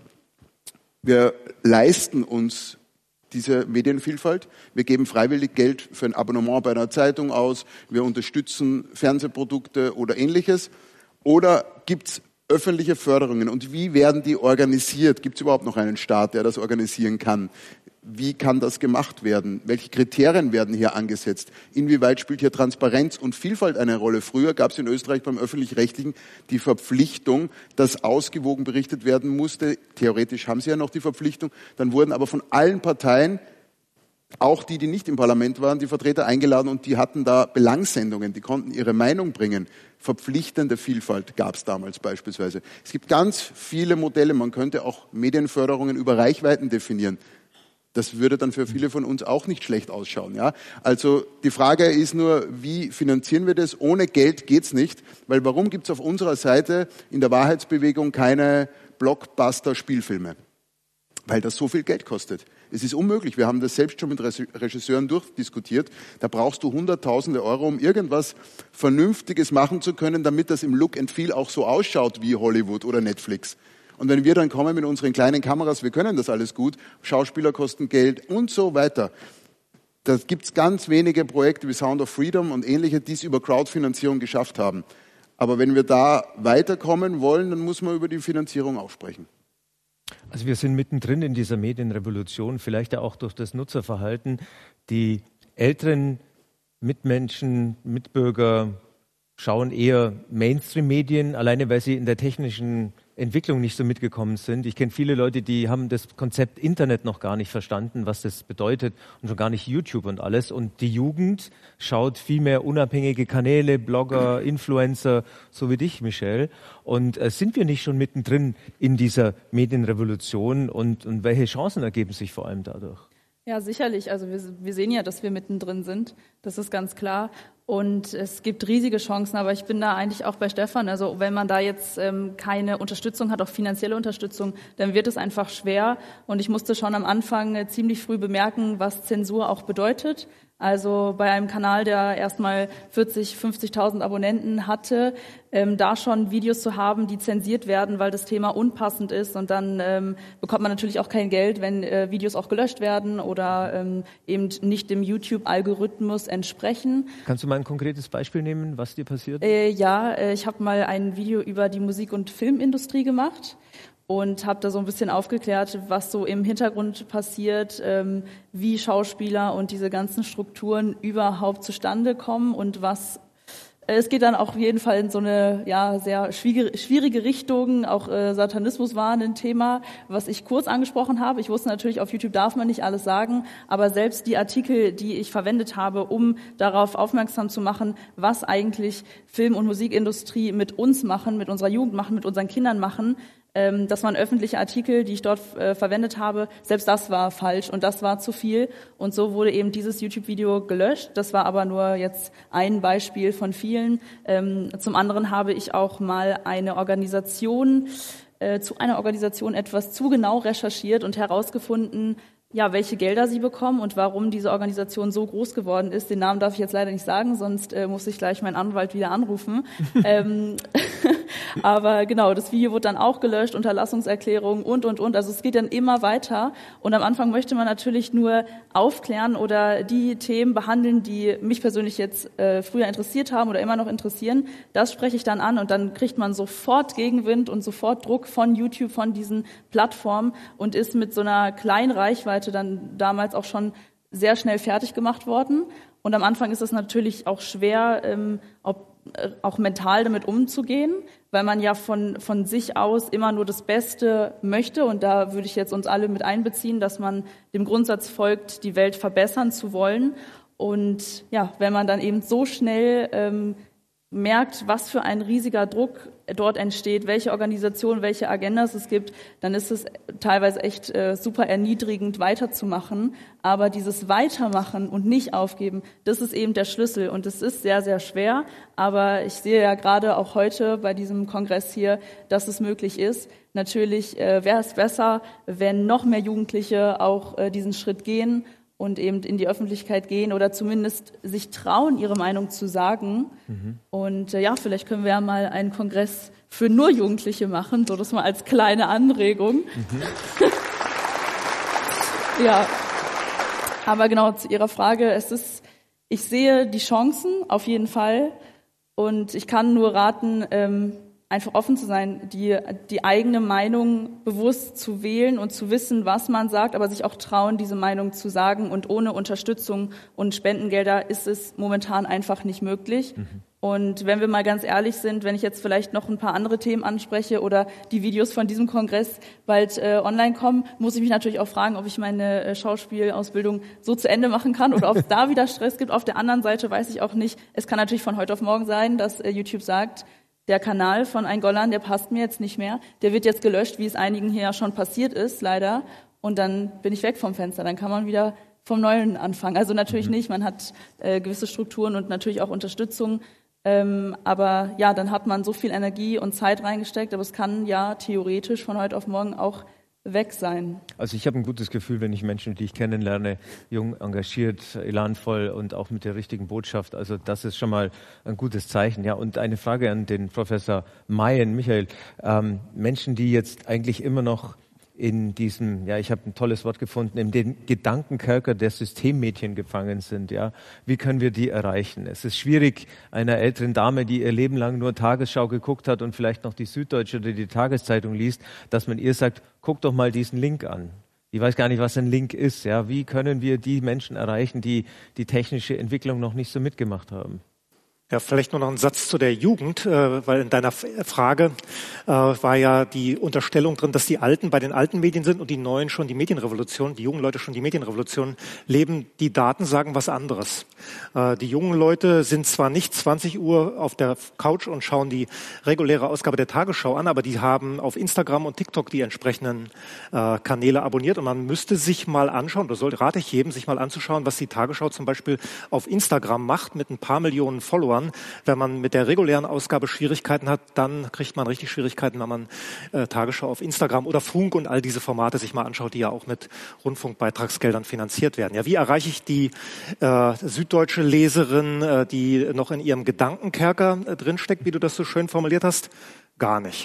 wir leisten uns diese Medienvielfalt, wir geben freiwillig Geld für ein Abonnement bei einer Zeitung aus, wir unterstützen Fernsehprodukte oder Ähnliches, oder gibt es öffentliche Förderungen und wie werden die organisiert? Gibt es überhaupt noch einen Staat, der das organisieren kann? Wie kann das gemacht werden? Welche Kriterien werden hier angesetzt? Inwieweit spielt hier Transparenz und Vielfalt eine Rolle? Früher gab es in Österreich beim Öffentlich-Rechtlichen die Verpflichtung, dass ausgewogen berichtet werden musste. Theoretisch haben sie ja noch die Verpflichtung. Dann wurden aber von allen Parteien, auch die, die nicht im Parlament waren, die Vertreter eingeladen und die hatten da Belangssendungen, die konnten ihre Meinung bringen. Verpflichtende Vielfalt gab es damals beispielsweise. Es gibt ganz viele Modelle, man könnte auch Medienförderungen über Reichweiten definieren. Das würde dann für viele von uns auch nicht schlecht ausschauen. Ja? Also die Frage ist nur, wie finanzieren wir das? Ohne Geld geht's nicht, weil warum gibt es auf unserer Seite in der Wahrheitsbewegung keine Blockbuster-Spielfilme? Weil das so viel Geld kostet. Es ist unmöglich. Wir haben das selbst schon mit Regisseuren durchdiskutiert. Da brauchst du hunderttausende Euro, um irgendwas Vernünftiges machen zu können, damit das im Look and Feel auch so ausschaut wie Hollywood oder Netflix. Und wenn wir dann kommen mit unseren kleinen Kameras, wir können das alles gut, Schauspieler kosten Geld und so weiter. Da gibt es ganz wenige Projekte wie Sound of Freedom und ähnliche, die es über Crowdfinanzierung geschafft haben. Aber wenn wir da weiterkommen wollen, dann muss man über die Finanzierung auch sprechen. Also wir sind mittendrin in dieser Medienrevolution, vielleicht auch durch das Nutzerverhalten. Die älteren Mitmenschen, Mitbürger schauen eher Mainstream-Medien, alleine weil sie in der technischen Entwicklung nicht so mitgekommen sind. Ich kenne viele Leute, die haben das Konzept Internet noch gar nicht verstanden, was das bedeutet und schon gar nicht YouTube und alles. Und die Jugend schaut viel mehr unabhängige Kanäle, Blogger, Influencer, so wie dich, Michelle. Und äh, sind wir nicht schon mittendrin in dieser Medienrevolution und, und welche Chancen ergeben sich vor allem dadurch? Ja, sicherlich. Also wir, wir sehen ja, dass wir mittendrin sind. Das ist ganz klar. Und es gibt riesige Chancen, aber ich bin da eigentlich auch bei Stefan. Also wenn man da jetzt ähm, keine Unterstützung hat, auch finanzielle Unterstützung, dann wird es einfach schwer. Und ich musste schon am Anfang äh, ziemlich früh bemerken, was Zensur auch bedeutet. Also bei einem Kanal, der erstmal vierzig, fünfzigtausend Abonnenten hatte, ähm, da schon Videos zu haben, die zensiert werden, weil das Thema unpassend ist. Und dann ähm, bekommt man natürlich auch kein Geld, wenn äh, Videos auch gelöscht werden oder ähm, eben nicht dem YouTube-Algorithmus entsprechen. Kannst du mal ein konkretes Beispiel nehmen, was dir passiert? Äh, ja, äh, ich habe mal ein Video über die Musik- und Filmindustrie gemacht. Und habe da so ein bisschen aufgeklärt, was so im Hintergrund passiert, ähm, wie Schauspieler und diese ganzen Strukturen überhaupt zustande kommen und was. Äh, es geht dann auch auf jeden Fall in so eine ja sehr schwierige, schwierige Richtung. Auch äh, Satanismus war ein Thema, was ich kurz angesprochen habe. Ich wusste natürlich, auf YouTube darf man nicht alles sagen, aber selbst die Artikel, die ich verwendet habe, um darauf aufmerksam zu machen, was eigentlich Film- und Musikindustrie mit uns machen, mit unserer Jugend machen, mit unseren Kindern machen. Ähm, das waren öffentliche Artikel, die ich dort äh, verwendet habe. Selbst das war falsch und das war zu viel. Und so wurde eben dieses YouTube-Video gelöscht. Das war aber nur jetzt ein Beispiel von vielen. Ähm, zum anderen habe ich auch mal eine Organisation, äh, zu einer Organisation etwas zu genau recherchiert und herausgefunden, ja, welche Gelder sie bekommen und warum diese Organisation so groß geworden ist. Den Namen darf ich jetzt leider nicht sagen, sonst äh, muss ich gleich meinen Anwalt wieder anrufen. ähm, aber genau, das Video wurde dann auch gelöscht, Unterlassungserklärung und, und, und. Also es geht dann immer weiter. Und am Anfang möchte man natürlich nur aufklären oder die Themen behandeln, die mich persönlich jetzt äh, früher interessiert haben oder immer noch interessieren. Das spreche ich dann an und dann kriegt man sofort Gegenwind und sofort Druck von YouTube, von diesen Plattformen und ist mit so einer kleinen Reichweite dann damals auch schon sehr schnell fertig gemacht worden. Und am Anfang ist es natürlich auch schwer, ähm, ob, äh, auch mental damit umzugehen, weil man ja von, von sich aus immer nur das Beste möchte. Und da würde ich jetzt uns alle mit einbeziehen, dass man dem Grundsatz folgt, die Welt verbessern zu wollen. Und ja, wenn man dann eben so schnell ähm, merkt, was für ein riesiger Druck dort entsteht, welche Organisation, welche Agendas es gibt, dann ist es teilweise echt äh, super erniedrigend, weiterzumachen. Aber dieses Weitermachen und nicht aufgeben, das ist eben der Schlüssel. Und es ist sehr, sehr schwer. Aber ich sehe ja gerade auch heute bei diesem Kongress hier, dass es möglich ist. Natürlich äh, wäre es besser, wenn noch mehr Jugendliche auch äh, diesen Schritt gehen und eben in die Öffentlichkeit gehen oder zumindest sich trauen, ihre Meinung zu sagen. Mhm. Und äh, ja, vielleicht können wir ja mal einen Kongress für nur Jugendliche machen, so das mal als kleine Anregung. Mhm. Ja, aber genau zu Ihrer Frage, es ist, ich sehe die Chancen auf jeden Fall und ich kann nur raten, ähm, einfach offen zu sein, die, die eigene Meinung bewusst zu wählen und zu wissen, was man sagt, aber sich auch trauen, diese Meinung zu sagen. Und ohne Unterstützung und Spendengelder ist es momentan einfach nicht möglich. Mhm. Und wenn wir mal ganz ehrlich sind, wenn ich jetzt vielleicht noch ein paar andere Themen anspreche oder die Videos von diesem Kongress bald äh, online kommen, muss ich mich natürlich auch fragen, ob ich meine äh, Schauspielausbildung so zu Ende machen kann oder ob es da wieder Stress gibt. Auf der anderen Seite weiß ich auch nicht. Es kann natürlich von heute auf morgen sein, dass äh, YouTube sagt, der Kanal von Ein Golan, der passt mir jetzt nicht mehr. Der wird jetzt gelöscht, wie es einigen hier ja schon passiert ist, leider. Und dann bin ich weg vom Fenster. Dann kann man wieder vom Neuen anfangen. Also natürlich mhm. nicht. Man hat äh, gewisse Strukturen und natürlich auch Unterstützung. Ähm, aber ja, dann hat man so viel Energie und Zeit reingesteckt. Aber es kann ja theoretisch von heute auf morgen auch weg sein. Also ich habe ein gutes Gefühl, wenn ich Menschen, die ich kennenlerne, jung, engagiert, elanvoll und auch mit der richtigen Botschaft. Also das ist schon mal ein gutes Zeichen. Ja, und eine Frage an den Professor Mayen, Michael. Ähm, Menschen, die jetzt eigentlich immer noch in diesem, ja, ich habe ein tolles Wort gefunden, in den Gedankenkerker der Systemmedien gefangen sind, ja. Wie können wir die erreichen? Es ist schwierig, einer älteren Dame, die ihr Leben lang nur Tagesschau geguckt hat und vielleicht noch die Süddeutsche oder die Tageszeitung liest, dass man ihr sagt, guck doch mal diesen Link an. Die weiß gar nicht, was ein Link ist, ja. Wie können wir die Menschen erreichen, die die technische Entwicklung noch nicht so mitgemacht haben? Ja, vielleicht nur noch ein Satz zu der Jugend, äh, weil in deiner Frage äh, war ja die Unterstellung drin, dass die Alten bei den alten Medien sind und die Neuen schon die Medienrevolution, die jungen Leute schon die Medienrevolution leben. Die Daten sagen was anderes. Äh, die jungen Leute sind zwar nicht zwanzig Uhr auf der Couch und schauen die reguläre Ausgabe der Tagesschau an, aber die haben auf Instagram und TikTok die entsprechenden äh, Kanäle abonniert und man müsste sich mal anschauen, oder sollte, rate ich jedem, sich mal anzuschauen, was die Tagesschau zum Beispiel auf Instagram macht mit ein paar Millionen Followern. Wenn man mit der regulären Ausgabe Schwierigkeiten hat, dann kriegt man richtig Schwierigkeiten, wenn man äh, Tagesschau auf Instagram oder Funk und all diese Formate sich mal anschaut, die ja auch mit Rundfunkbeitragsgeldern finanziert werden. Ja, wie erreiche ich die äh, süddeutsche Leserin, äh, die noch in ihrem Gedankenkerker äh, drinsteckt, wie du das so schön formuliert hast? Gar nicht.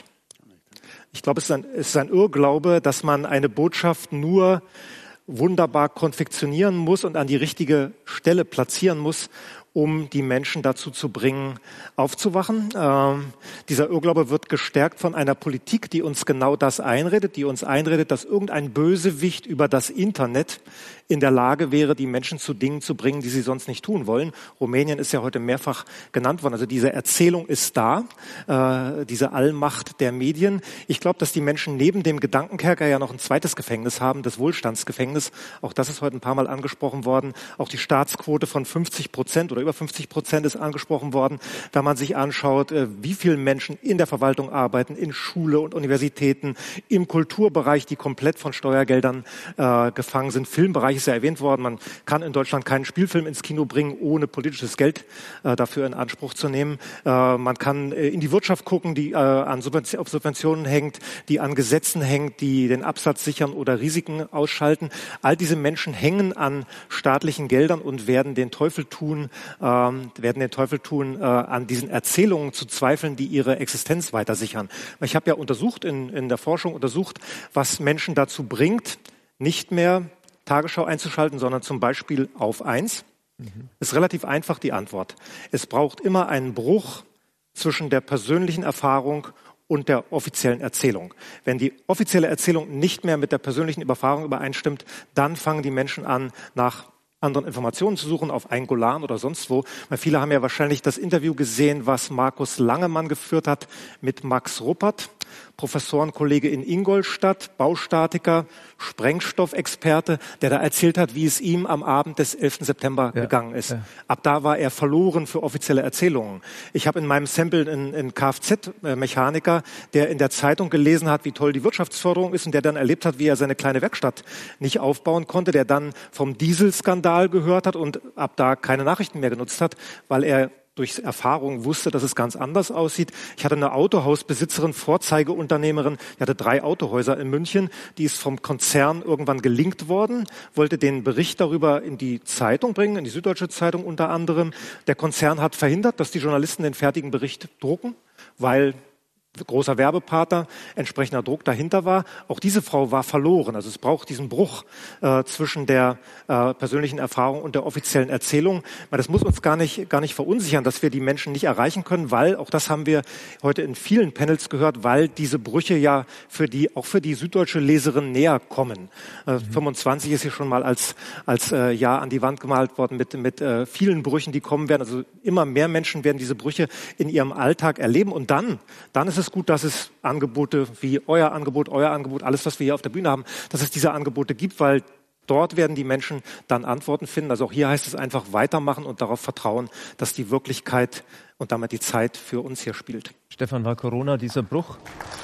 Ich glaube, es ist ein, es ist ein Irrglaube, dass man eine Botschaft nur wunderbar konfektionieren muss und an die richtige Stelle platzieren muss, um die Menschen dazu zu bringen, aufzuwachen. Ähm, dieser Irrglaube wird gestärkt von einer Politik, die uns genau das einredet, die uns einredet, dass irgendein Bösewicht über das Internet in der Lage wäre, die Menschen zu Dingen zu bringen, die sie sonst nicht tun wollen. Rumänien ist ja heute mehrfach genannt worden. Also diese Erzählung ist da, äh, diese Allmacht der Medien. Ich glaube, dass die Menschen neben dem Gedankenkerker ja noch ein zweites Gefängnis haben, das Wohlstandsgefängnis. Auch das ist heute ein paar Mal angesprochen worden. Auch die Staatsquote von fünfzig Prozent oder über fünfzig Prozent ist angesprochen worden. Wenn man sich anschaut, äh, wie viele Menschen in der Verwaltung arbeiten, in Schule und Universitäten, im Kulturbereich, die komplett von Steuergeldern äh, gefangen sind, Filmbereich ist ja erwähnt worden. Man kann in Deutschland keinen Spielfilm ins Kino bringen, ohne politisches Geld äh, dafür in Anspruch zu nehmen. Äh, man kann äh, in die Wirtschaft gucken, die äh, an Subvention, auf Subventionen hängt, die an Gesetzen hängt, die den Absatz sichern oder Risiken ausschalten. All diese Menschen hängen an staatlichen Geldern und werden den Teufel tun, äh, werden den Teufel tun, äh, an diesen Erzählungen zu zweifeln, die ihre Existenz weiter sichern. Ich habe ja untersucht, in, in der Forschung untersucht, was Menschen dazu bringt, nicht mehr Tagesschau einzuschalten, sondern zum Beispiel auf eins. Mhm. Ist relativ einfach die Antwort. Es braucht immer einen Bruch zwischen der persönlichen Erfahrung und der offiziellen Erzählung. Wenn die offizielle Erzählung nicht mehr mit der persönlichen Erfahrung übereinstimmt, dann fangen die Menschen an, nach anderen Informationen zu suchen, auf ein Golan oder sonst wo. Weil viele haben ja wahrscheinlich das Interview gesehen, was Markus Langemann geführt hat mit Max Ruppert, Professorenkollege in Ingolstadt, Baustatiker, Sprengstoffexperte, der da erzählt hat, wie es ihm am Abend des elften September ja, gegangen ist. Ja. Ab da war er verloren für offizielle Erzählungen. Ich habe in meinem Sample einen, einen Kfz-Mechaniker, der in der Zeitung gelesen hat, wie toll die Wirtschaftsförderung ist und der dann erlebt hat, wie er seine kleine Werkstatt nicht aufbauen konnte, der dann vom Dieselskandal gehört hat und ab da keine Nachrichten mehr genutzt hat, weil er durch Erfahrung wusste, dass es ganz anders aussieht. Ich hatte eine Autohausbesitzerin, Vorzeigeunternehmerin, die hatte drei Autohäuser in München, die ist vom Konzern irgendwann gelinkt worden, wollte den Bericht darüber in die Zeitung bringen, in die Süddeutsche Zeitung unter anderem. Der Konzern hat verhindert, dass die Journalisten den fertigen Bericht drucken, weil großer Werbepartner, entsprechender Druck dahinter war. Auch diese Frau war verloren. Also es braucht diesen Bruch äh, zwischen der äh, persönlichen Erfahrung und der offiziellen Erzählung. Aber das muss uns gar nicht, gar nicht verunsichern, dass wir die Menschen nicht erreichen können, weil, auch das haben wir heute in vielen Panels gehört, weil diese Brüche ja für die, auch für die süddeutsche Leserin näher kommen. Äh, mhm. fünfundzwanzig ist hier schon mal als, als äh, Jahr an die Wand gemalt worden mit, mit äh, vielen Brüchen, die kommen werden. Also immer mehr Menschen werden diese Brüche in ihrem Alltag erleben und dann, dann ist es gut, dass es Angebote wie euer Angebot, euer Angebot, alles, was wir hier auf der Bühne haben, dass es diese Angebote gibt, weil dort werden die Menschen dann Antworten finden. Also auch hier heißt es einfach weitermachen und darauf vertrauen, dass die Wirklichkeit und damit die Zeit für uns hier spielt. Stefan, war Corona dieser Bruch?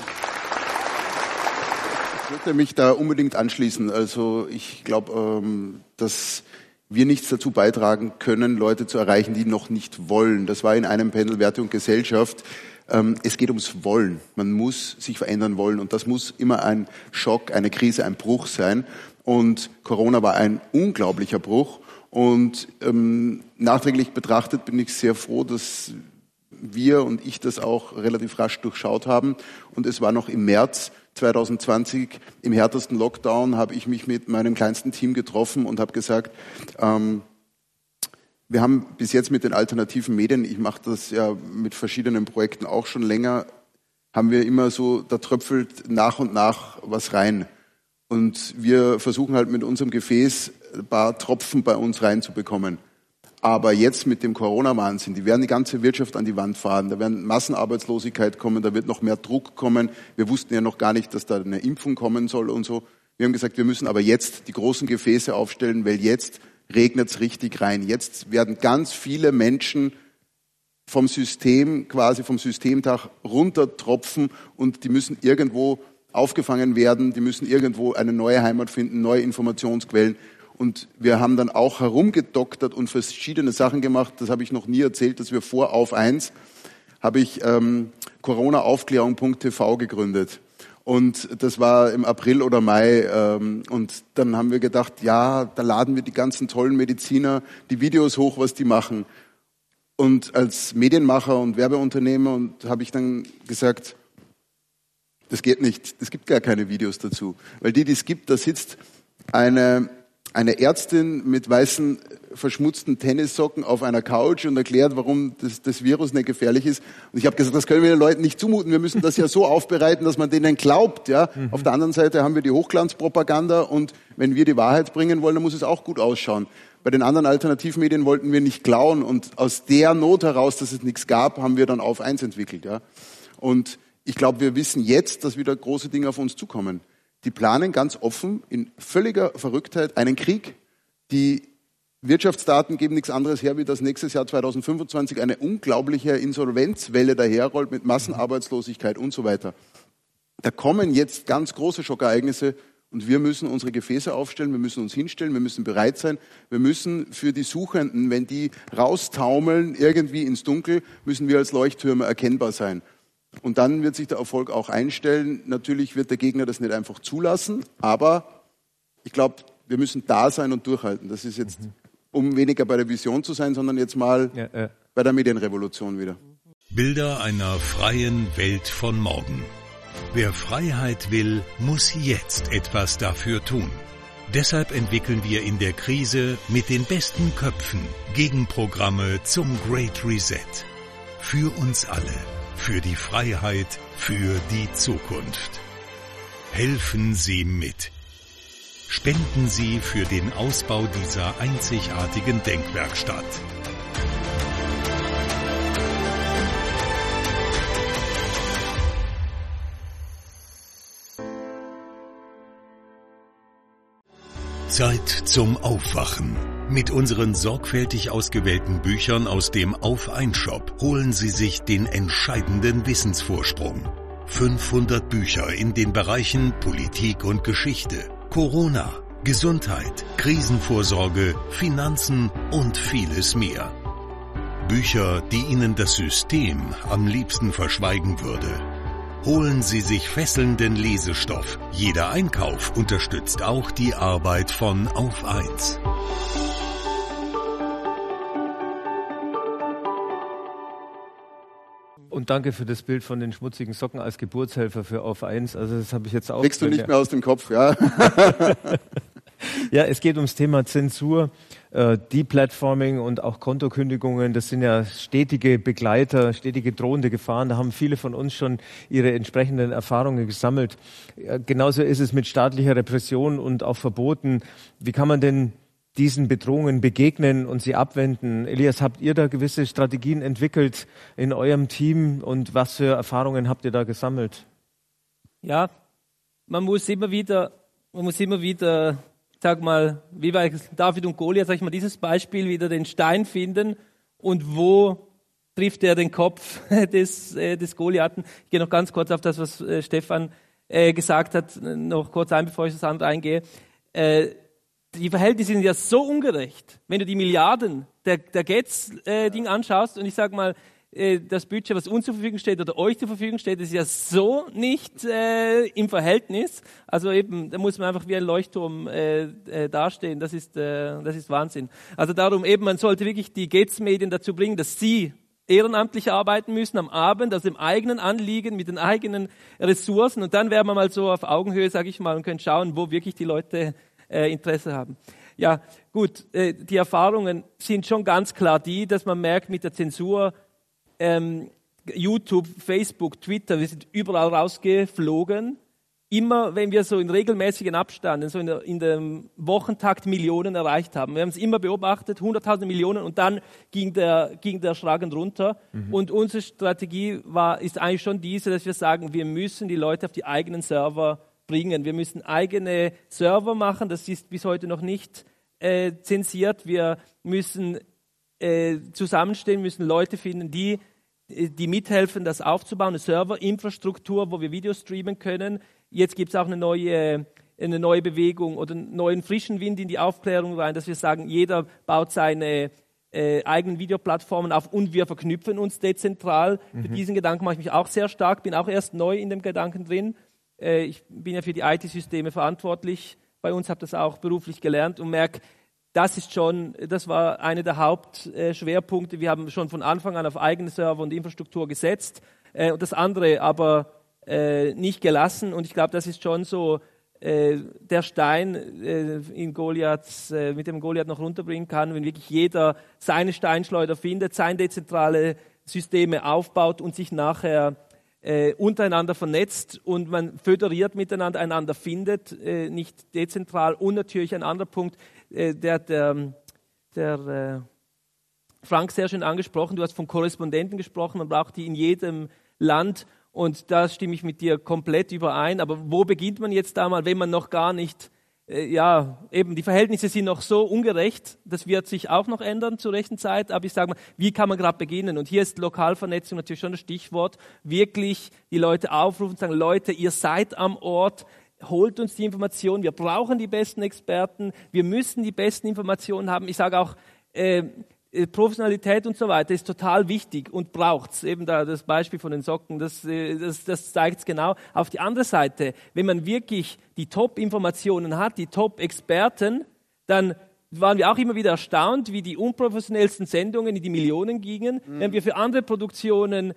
Ich würde mich da unbedingt anschließen. Also ich glaube, ähm, dass wir nichts dazu beitragen können, Leute zu erreichen, die noch nicht wollen. Das war in einem Panel Werte und Gesellschaft. ähm, es geht ums Wollen. Man muss sich verändern wollen und das muss immer ein Schock, eine Krise, ein Bruch sein. Und Corona war ein unglaublicher Bruch. Und ähm, nachträglich betrachtet bin ich sehr froh, dass wir und ich das auch relativ rasch durchschaut haben. Und es war noch im März zwanzig zwanzig, im härtesten Lockdown, habe ich mich mit meinem kleinsten Team getroffen und habe gesagt, ähm, wir haben bis jetzt mit den alternativen Medien, ich mache das ja mit verschiedenen Projekten auch schon länger, haben wir immer so, da tröpfelt nach und nach was rein. Und wir versuchen halt mit unserem Gefäß ein paar Tropfen bei uns reinzubekommen. Aber jetzt mit dem Corona-Wahnsinn, die werden die ganze Wirtschaft an die Wand fahren, da werden Massenarbeitslosigkeit kommen, da wird noch mehr Druck kommen. Wir wussten ja noch gar nicht, dass da eine Impfung kommen soll und so. Wir haben gesagt, wir müssen aber jetzt die großen Gefäße aufstellen, weil jetzt regnet es richtig rein. Jetzt werden ganz viele Menschen vom System, quasi vom Systemtag runtertropfen und die müssen irgendwo aufgefangen werden, die müssen irgendwo eine neue Heimat finden, neue Informationsquellen. Und wir haben dann auch herumgedoktert und verschiedene Sachen gemacht. Das habe ich noch nie erzählt, dass wir vor Auf eins habe ich ähm, corona aufklärung punkt t v gegründet. Und das war im April oder Mai. Ähm, und dann haben wir gedacht, ja, da laden wir die ganzen tollen Mediziner, die Videos hoch, was die machen. Und als Medienmacher und Werbeunternehmer und habe ich dann gesagt, das geht nicht, es gibt gar keine Videos dazu. Weil die, die es gibt, da sitzt eine... eine Ärztin mit weißen, verschmutzten Tennissocken auf einer Couch und erklärt, warum das, das Virus nicht gefährlich ist. Und ich habe gesagt, das können wir den Leuten nicht zumuten. Wir müssen das ja so aufbereiten, dass man denen glaubt. Ja? Mhm. Auf der anderen Seite haben wir die Hochglanzpropaganda und wenn wir die Wahrheit bringen wollen, dann muss es auch gut ausschauen. Bei den anderen Alternativmedien wollten wir nicht klauen und aus der Not heraus, dass es nichts gab, haben wir dann Auf eins entwickelt. Ja? Und ich glaube, wir wissen jetzt, dass wieder große Dinge auf uns zukommen. Die planen ganz offen, in völliger Verrücktheit, einen Krieg. Die Wirtschaftsdaten geben nichts anderes her, wie dass nächstes Jahr zwanzig fünfundzwanzig eine unglaubliche Insolvenzwelle daherrollt mit Massenarbeitslosigkeit und so weiter. Da kommen jetzt ganz große Schockereignisse und wir müssen unsere Gefäße aufstellen, wir müssen uns hinstellen, wir müssen bereit sein. Wir müssen für die Suchenden, wenn die raustaumeln irgendwie ins Dunkel, müssen wir als Leuchttürme erkennbar sein. Und dann wird sich der Erfolg auch einstellen. Natürlich wird der Gegner das nicht einfach zulassen, aber ich glaube, wir müssen da sein und durchhalten. Das ist jetzt, um weniger bei der Vision zu sein, sondern jetzt mal ja, ja. bei der Medienrevolution wieder. Bilder einer freien Welt von morgen. Wer Freiheit will, muss jetzt etwas dafür tun. Deshalb entwickeln wir in der Krise mit den besten Köpfen Gegenprogramme zum Great Reset. Für uns alle. Für die Freiheit, für die Zukunft. Helfen Sie mit. Spenden Sie für den Ausbau dieser einzigartigen Denkwerkstatt. Zeit zum Aufwachen. Mit unseren sorgfältig ausgewählten Büchern aus dem Auf eins Shop holen Sie sich den entscheidenden Wissensvorsprung. fünfhundert Bücher in den Bereichen Politik und Geschichte, Corona, Gesundheit, Krisenvorsorge, Finanzen und vieles mehr. Bücher, die Ihnen das System am liebsten verschweigen würde. Holen Sie sich fesselnden Lesestoff. Jeder Einkauf unterstützt auch die Arbeit von Auf eins. Und danke für das Bild von den schmutzigen Socken als Geburtshelfer für Auf eins. Also das habe ich jetzt auch. Kriegst du nicht mehr aus dem Kopf, ja? Ja, es geht ums Thema Zensur, äh, Deplatforming und auch Kontokündigungen. Das sind ja stetige Begleiter, stetige drohende Gefahren. Da haben viele von uns schon ihre entsprechenden Erfahrungen gesammelt. Äh, genauso ist es mit staatlicher Repression und auch Verboten. Wie kann man denn diesen Bedrohungen begegnen und sie abwenden? Elias, habt ihr da gewisse Strategien entwickelt in eurem Team und was für Erfahrungen habt ihr da gesammelt? Ja, man muss immer wieder, man muss immer wieder, sag mal, wie bei David und Goliath, sag ich mal, dieses Beispiel wieder den Stein finden und wo trifft er den Kopf des, äh, des Goliathen. Ich gehe noch ganz kurz auf das, was äh, Stefan äh, gesagt hat, noch kurz ein, bevor ich das andere eingehe. Äh, Die Verhältnisse sind ja so ungerecht. Wenn du die Milliarden der, der Gates-Ding äh, anschaust und ich sage mal, äh, das Budget, was uns zur Verfügung steht oder euch zur Verfügung steht, ist ja so nicht äh, im Verhältnis. Also eben, da muss man einfach wie ein Leuchtturm äh, äh, dastehen. Das ist, äh, das ist Wahnsinn. Also darum eben, man sollte wirklich die G E Z Medien dazu bringen, dass sie ehrenamtlich arbeiten müssen am Abend, aus dem eigenen Anliegen, mit den eigenen Ressourcen. Und dann wären wir mal so auf Augenhöhe, sage ich mal, und können schauen, wo wirklich die Leute äh, Interesse haben. Ja, gut, äh, die Erfahrungen sind schon ganz klar die, dass man merkt mit der Zensur, ähm, YouTube, Facebook, Twitter, wir sind überall rausgeflogen. Immer, wenn wir so in regelmäßigen Abständen, so in, der, in dem Wochentakt Millionen erreicht haben. Wir haben es immer beobachtet, hunderttausend Millionen, und dann ging der, ging der schlagend runter. Mhm. Und unsere Strategie war, ist eigentlich schon diese, dass wir sagen, wir müssen die Leute auf die eigenen Server bringen. Wir müssen eigene Server machen, das ist bis heute noch nicht äh, zensiert. Wir müssen äh, zusammenstehen, müssen Leute finden, die, die mithelfen, das aufzubauen, eine Serverinfrastruktur, wo wir Videos streamen können. Jetzt gibt es auch eine neue, eine neue Bewegung oder einen neuen frischen Wind in die Aufklärung rein, dass wir sagen, jeder baut seine äh, eigenen Videoplattformen auf und wir verknüpfen uns dezentral. Mhm. Für diesen Gedanken mache ich mich auch sehr stark, bin auch erst neu in dem Gedanken drin. Äh, ich bin ja für die I T-Systeme verantwortlich bei uns, habe das auch beruflich gelernt und merke, das ist schon, das war einer der Hauptschwerpunkte. Wir haben schon von Anfang an auf eigene Server und Infrastruktur gesetzt äh, und das andere aber Äh, nicht gelassen, und ich glaube, das ist schon so äh, der Stein, äh, in Goliaths, äh, mit dem Goliath noch runterbringen kann, wenn wirklich jeder seine Steinschleuder findet, seine dezentrale Systeme aufbaut und sich nachher äh, untereinander vernetzt und man föderiert miteinander, einander findet, äh, nicht dezentral. Und natürlich ein anderer Punkt, äh, der, der, der äh, Frank sehr schön angesprochen, du hast von Korrespondenten gesprochen, man braucht die in jedem Land. Und da stimme ich mit dir komplett überein. Aber wo beginnt man jetzt da mal, wenn man noch gar nicht, äh, ja, eben die Verhältnisse sind noch so ungerecht, das wird sich auch noch ändern zur rechten Zeit. Aber ich sage mal, wie kann man gerade beginnen? Und hier ist Lokalvernetzung natürlich schon das Stichwort. Wirklich die Leute aufrufen, sagen, Leute, ihr seid am Ort, holt uns die Informationen, wir brauchen die besten Experten, wir müssen die besten Informationen haben. Ich sage auch, äh, Professionalität und so weiter ist total wichtig und braucht's. Eben da das Beispiel von den Socken, das, das, das zeigt es genau. Auf die andere Seite, wenn man wirklich die Top-Informationen hat, die Top-Experten, dann waren wir auch immer wieder erstaunt, wie die unprofessionellsten Sendungen in die Millionen gingen. Mhm. Wenn wir für andere Produktionen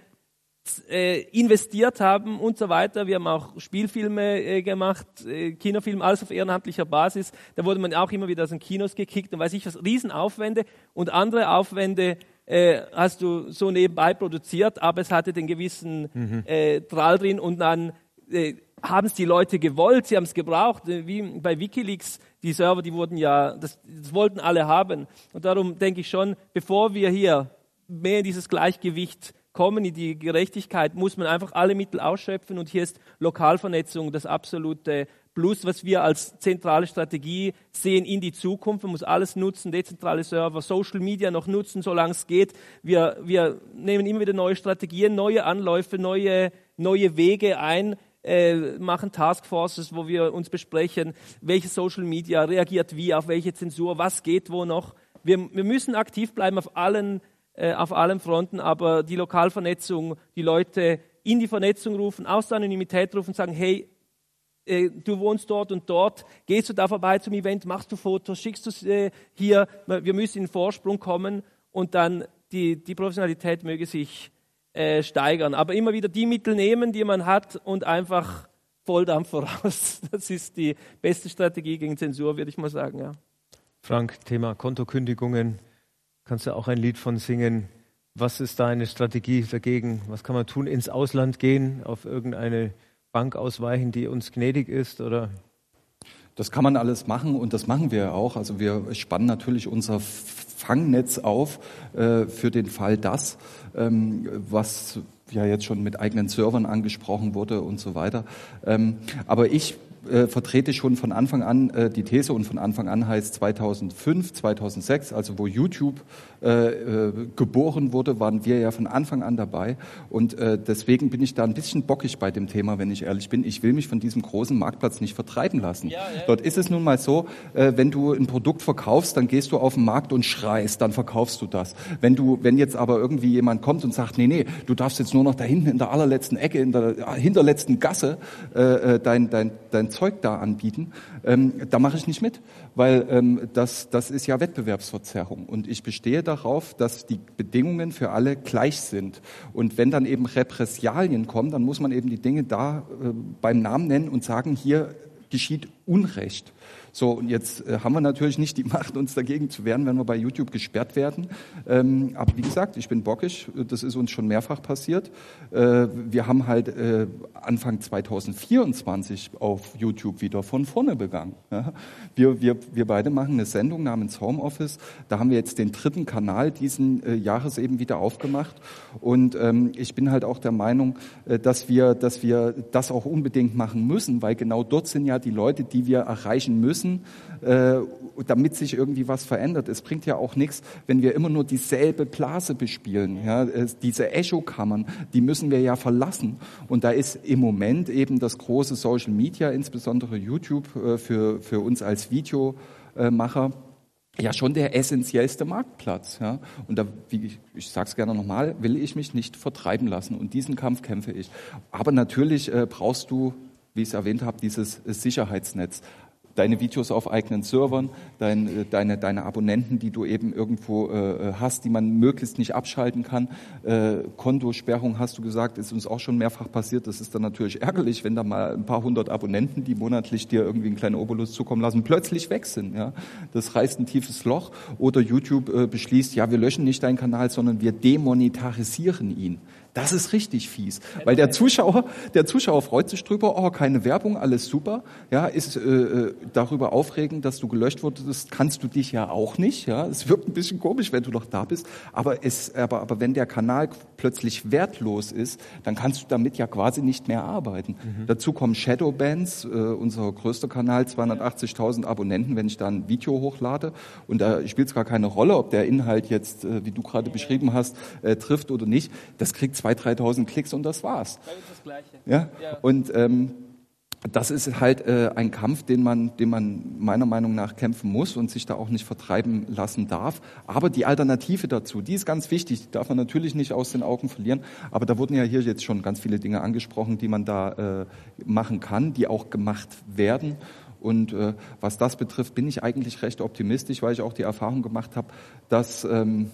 äh, investiert haben und so weiter. Wir haben auch Spielfilme äh, gemacht, äh, Kinofilme, alles auf ehrenamtlicher Basis. Da wurde man auch immer wieder aus den Kinos gekickt und weiß ich was, Riesenaufwände und andere Aufwände äh, hast du so nebenbei produziert, aber es hatte den gewissen mhm. äh, Drall drin und dann äh, haben es die Leute gewollt, sie haben es gebraucht, wie bei WikiLeaks, die Server, die wurden ja, das, das wollten alle haben. Und darum denke ich schon, bevor wir hier mehr in dieses Gleichgewicht kommen, in die Gerechtigkeit, muss man einfach alle Mittel ausschöpfen und hier ist Lokalvernetzung das absolute Plus, was wir als zentrale Strategie sehen in die Zukunft. Man muss alles nutzen, dezentrale Server, Social Media noch nutzen, solange es geht. Wir, wir nehmen immer wieder neue Strategien, neue Anläufe, neue, neue Wege ein, Äh, machen Taskforces, wo wir uns besprechen, welche Social Media reagiert wie, auf welche Zensur, was geht wo noch. Wir, wir müssen aktiv bleiben auf allen, äh, auf allen Fronten, aber die Lokalvernetzung, die Leute in die Vernetzung rufen, aus der Anonymität rufen, sagen, hey, äh, du wohnst dort und dort, gehst du da vorbei zum Event, machst du Fotos, schickst du es äh, hier, wir müssen in den Vorsprung kommen und dann die, die Professionalität möge sich Äh, steigern. Aber immer wieder die Mittel nehmen, die man hat und einfach Volldampf voraus. Das ist die beste Strategie gegen Zensur, würde ich mal sagen. Ja. Frank, Thema Kontokündigungen. Kannst du auch ein Lied von singen? Was ist deine Strategie dagegen? Was kann man tun? Ins Ausland gehen, auf irgendeine Bank ausweichen, die uns gnädig ist? Oder? Das kann man alles machen und das machen wir auch. Also wir spannen natürlich unser Fangnetz auf äh, für den Fall das, ähm, was ja jetzt schon mit eigenen Servern angesprochen wurde und so weiter. Ähm, aber ich äh, vertrete schon von Anfang an äh, die These, und von Anfang an heißt zweitausendfünf, zweitausendsechs, also wo YouTube äh, äh, geboren wurde, waren wir ja von Anfang an dabei. Und äh, deswegen bin ich da ein bisschen bockig bei dem Thema, wenn ich ehrlich bin. Ich will mich von diesem großen Marktplatz nicht vertreiben lassen. Ja, ja. Dort ist es nun mal so, äh, wenn du ein Produkt verkaufst, dann gehst du auf den Markt und schreist, dann verkaufst du das. Wenn du, wenn jetzt aber irgendwie jemand kommt und sagt, nee, nee, du darfst jetzt nur noch da hinten in der allerletzten Ecke, in der hinterletzten Gasse äh, dein, dein, dein Zeug da anbieten, ähm, da mache ich nicht mit, weil ähm, das, das ist ja Wettbewerbsverzerrung. Und ich bestehe darauf, dass die Bedingungen für alle gleich sind. Und wenn dann eben Repressalien kommen, dann muss man eben die Dinge da äh, beim Namen nennen und sagen, hier geschieht Unrecht. So, und jetzt äh, haben wir natürlich nicht die Macht, uns dagegen zu wehren, wenn wir bei YouTube gesperrt werden. Ähm, aber wie gesagt, ich bin bockig, das ist uns schon mehrfach passiert. Äh, wir haben halt äh, Anfang zweitausendvierundzwanzig auf YouTube wieder von vorne begangen. Ja? Wir, wir, wir beide machen eine Sendung namens Homeoffice. Da haben wir jetzt den dritten Kanal diesen äh, Jahres eben wieder aufgemacht. Und ähm, ich bin halt auch der Meinung, äh, dass wir, dass wir das auch unbedingt machen müssen, weil genau dort sind ja die Leute, die wir erreichen müssen, äh, damit sich irgendwie was verändert. Es bringt ja auch nichts, wenn wir immer nur dieselbe Blase bespielen. Ja? Es, diese Echokammern, die müssen wir ja verlassen. Und da ist im Moment eben das große Social Media, insbesondere YouTube, äh, für, für uns als Videomacher, ja schon der essentiellste Marktplatz. Ja? Und da, wie ich, ich sage es gerne nochmal, will ich mich nicht vertreiben lassen. Und diesen Kampf kämpfe ich. Aber natürlich äh, brauchst du, wie ich es erwähnt habe, dieses äh, Sicherheitsnetz. Deine Videos auf eigenen Servern, dein, deine, deine Abonnenten, die du eben irgendwo äh, hast, die man möglichst nicht abschalten kann. Äh, Kontosperrung, hast du gesagt, ist uns auch schon mehrfach passiert. Das ist dann natürlich ärgerlich, wenn da mal ein paar hundert Abonnenten, die monatlich dir irgendwie einen kleinen Obolus zukommen lassen, plötzlich weg sind. Ja? Das reißt ein tiefes Loch. Oder YouTube äh, beschließt, ja, wir löschen nicht deinen Kanal, sondern wir demonetarisieren ihn. Das ist richtig fies, weil der Zuschauer, der Zuschauer freut sich drüber, oh, keine Werbung, alles super, ja, ist äh, darüber aufregend, dass du gelöscht wurdest, kannst du dich ja auch nicht, ja, es wirkt ein bisschen komisch, wenn du noch da bist, aber es, aber, aber wenn der Kanal plötzlich wertlos ist, dann kannst du damit ja quasi nicht mehr arbeiten. Mhm. Dazu kommen Shadowbans, äh, unser größter Kanal, zweihundertachtzigtausend Abonnenten, wenn ich da ein Video hochlade, und da spielt es gar keine Rolle, ob der Inhalt jetzt, äh, wie du gerade beschrieben hast, äh, trifft oder nicht, das kriegt zweitausend, dreitausend Klicks und das war's. Das ist das Gleiche. Ja? Ja. Und ähm, das ist halt äh, ein Kampf, den man, den man meiner Meinung nach kämpfen muss und sich da auch nicht vertreiben lassen darf. Aber die Alternative dazu, die ist ganz wichtig, die darf man natürlich nicht aus den Augen verlieren. Aber da wurden ja hier jetzt schon ganz viele Dinge angesprochen, die man da äh, machen kann, die auch gemacht werden. Und äh, was das betrifft, bin ich eigentlich recht optimistisch, weil ich auch die Erfahrung gemacht habe, dass, ähm,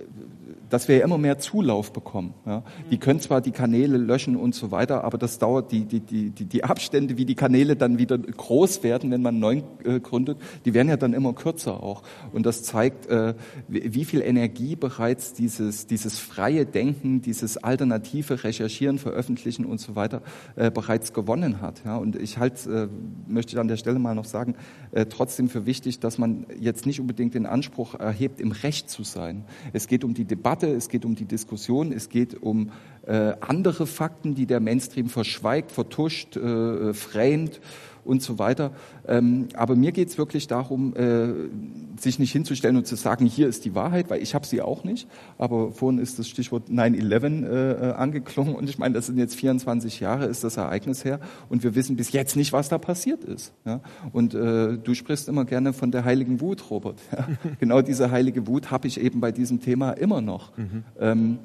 dass wir ja immer mehr Zulauf bekommen. Ja. Die können zwar die Kanäle löschen und so weiter, aber das dauert, die, die, die, die Abstände, wie die Kanäle dann wieder groß werden, wenn man neu äh, gründet, die werden ja dann immer kürzer auch. Und das zeigt, äh, wie viel Energie bereits dieses, dieses freie Denken, dieses alternative Recherchieren, Veröffentlichen und so weiter äh, bereits gewonnen hat. Ja. Und ich halt, äh, möchte an der Stelle mal noch sagen, äh, trotzdem für wichtig, dass man jetzt nicht unbedingt den Anspruch erhebt, im Recht zu sein. Es geht um die Debatte, es geht um die Diskussion, es geht um äh, andere Fakten, die der Mainstream verschweigt, vertuscht, äh, framet und so weiter. Ähm, aber mir geht es wirklich darum, äh, sich nicht hinzustellen und zu sagen, hier ist die Wahrheit, weil ich habe sie auch nicht. Aber vorhin ist das Stichwort nine eleven äh, angeklungen und ich meine, das sind jetzt vierundzwanzig Jahre, ist das Ereignis her und wir wissen bis jetzt nicht, was da passiert ist. Ja? Und äh, du sprichst immer gerne von der heiligen Wut, Robert. Ja? Genau diese heilige Wut habe ich eben bei diesem Thema immer noch. Mhm. Ähm,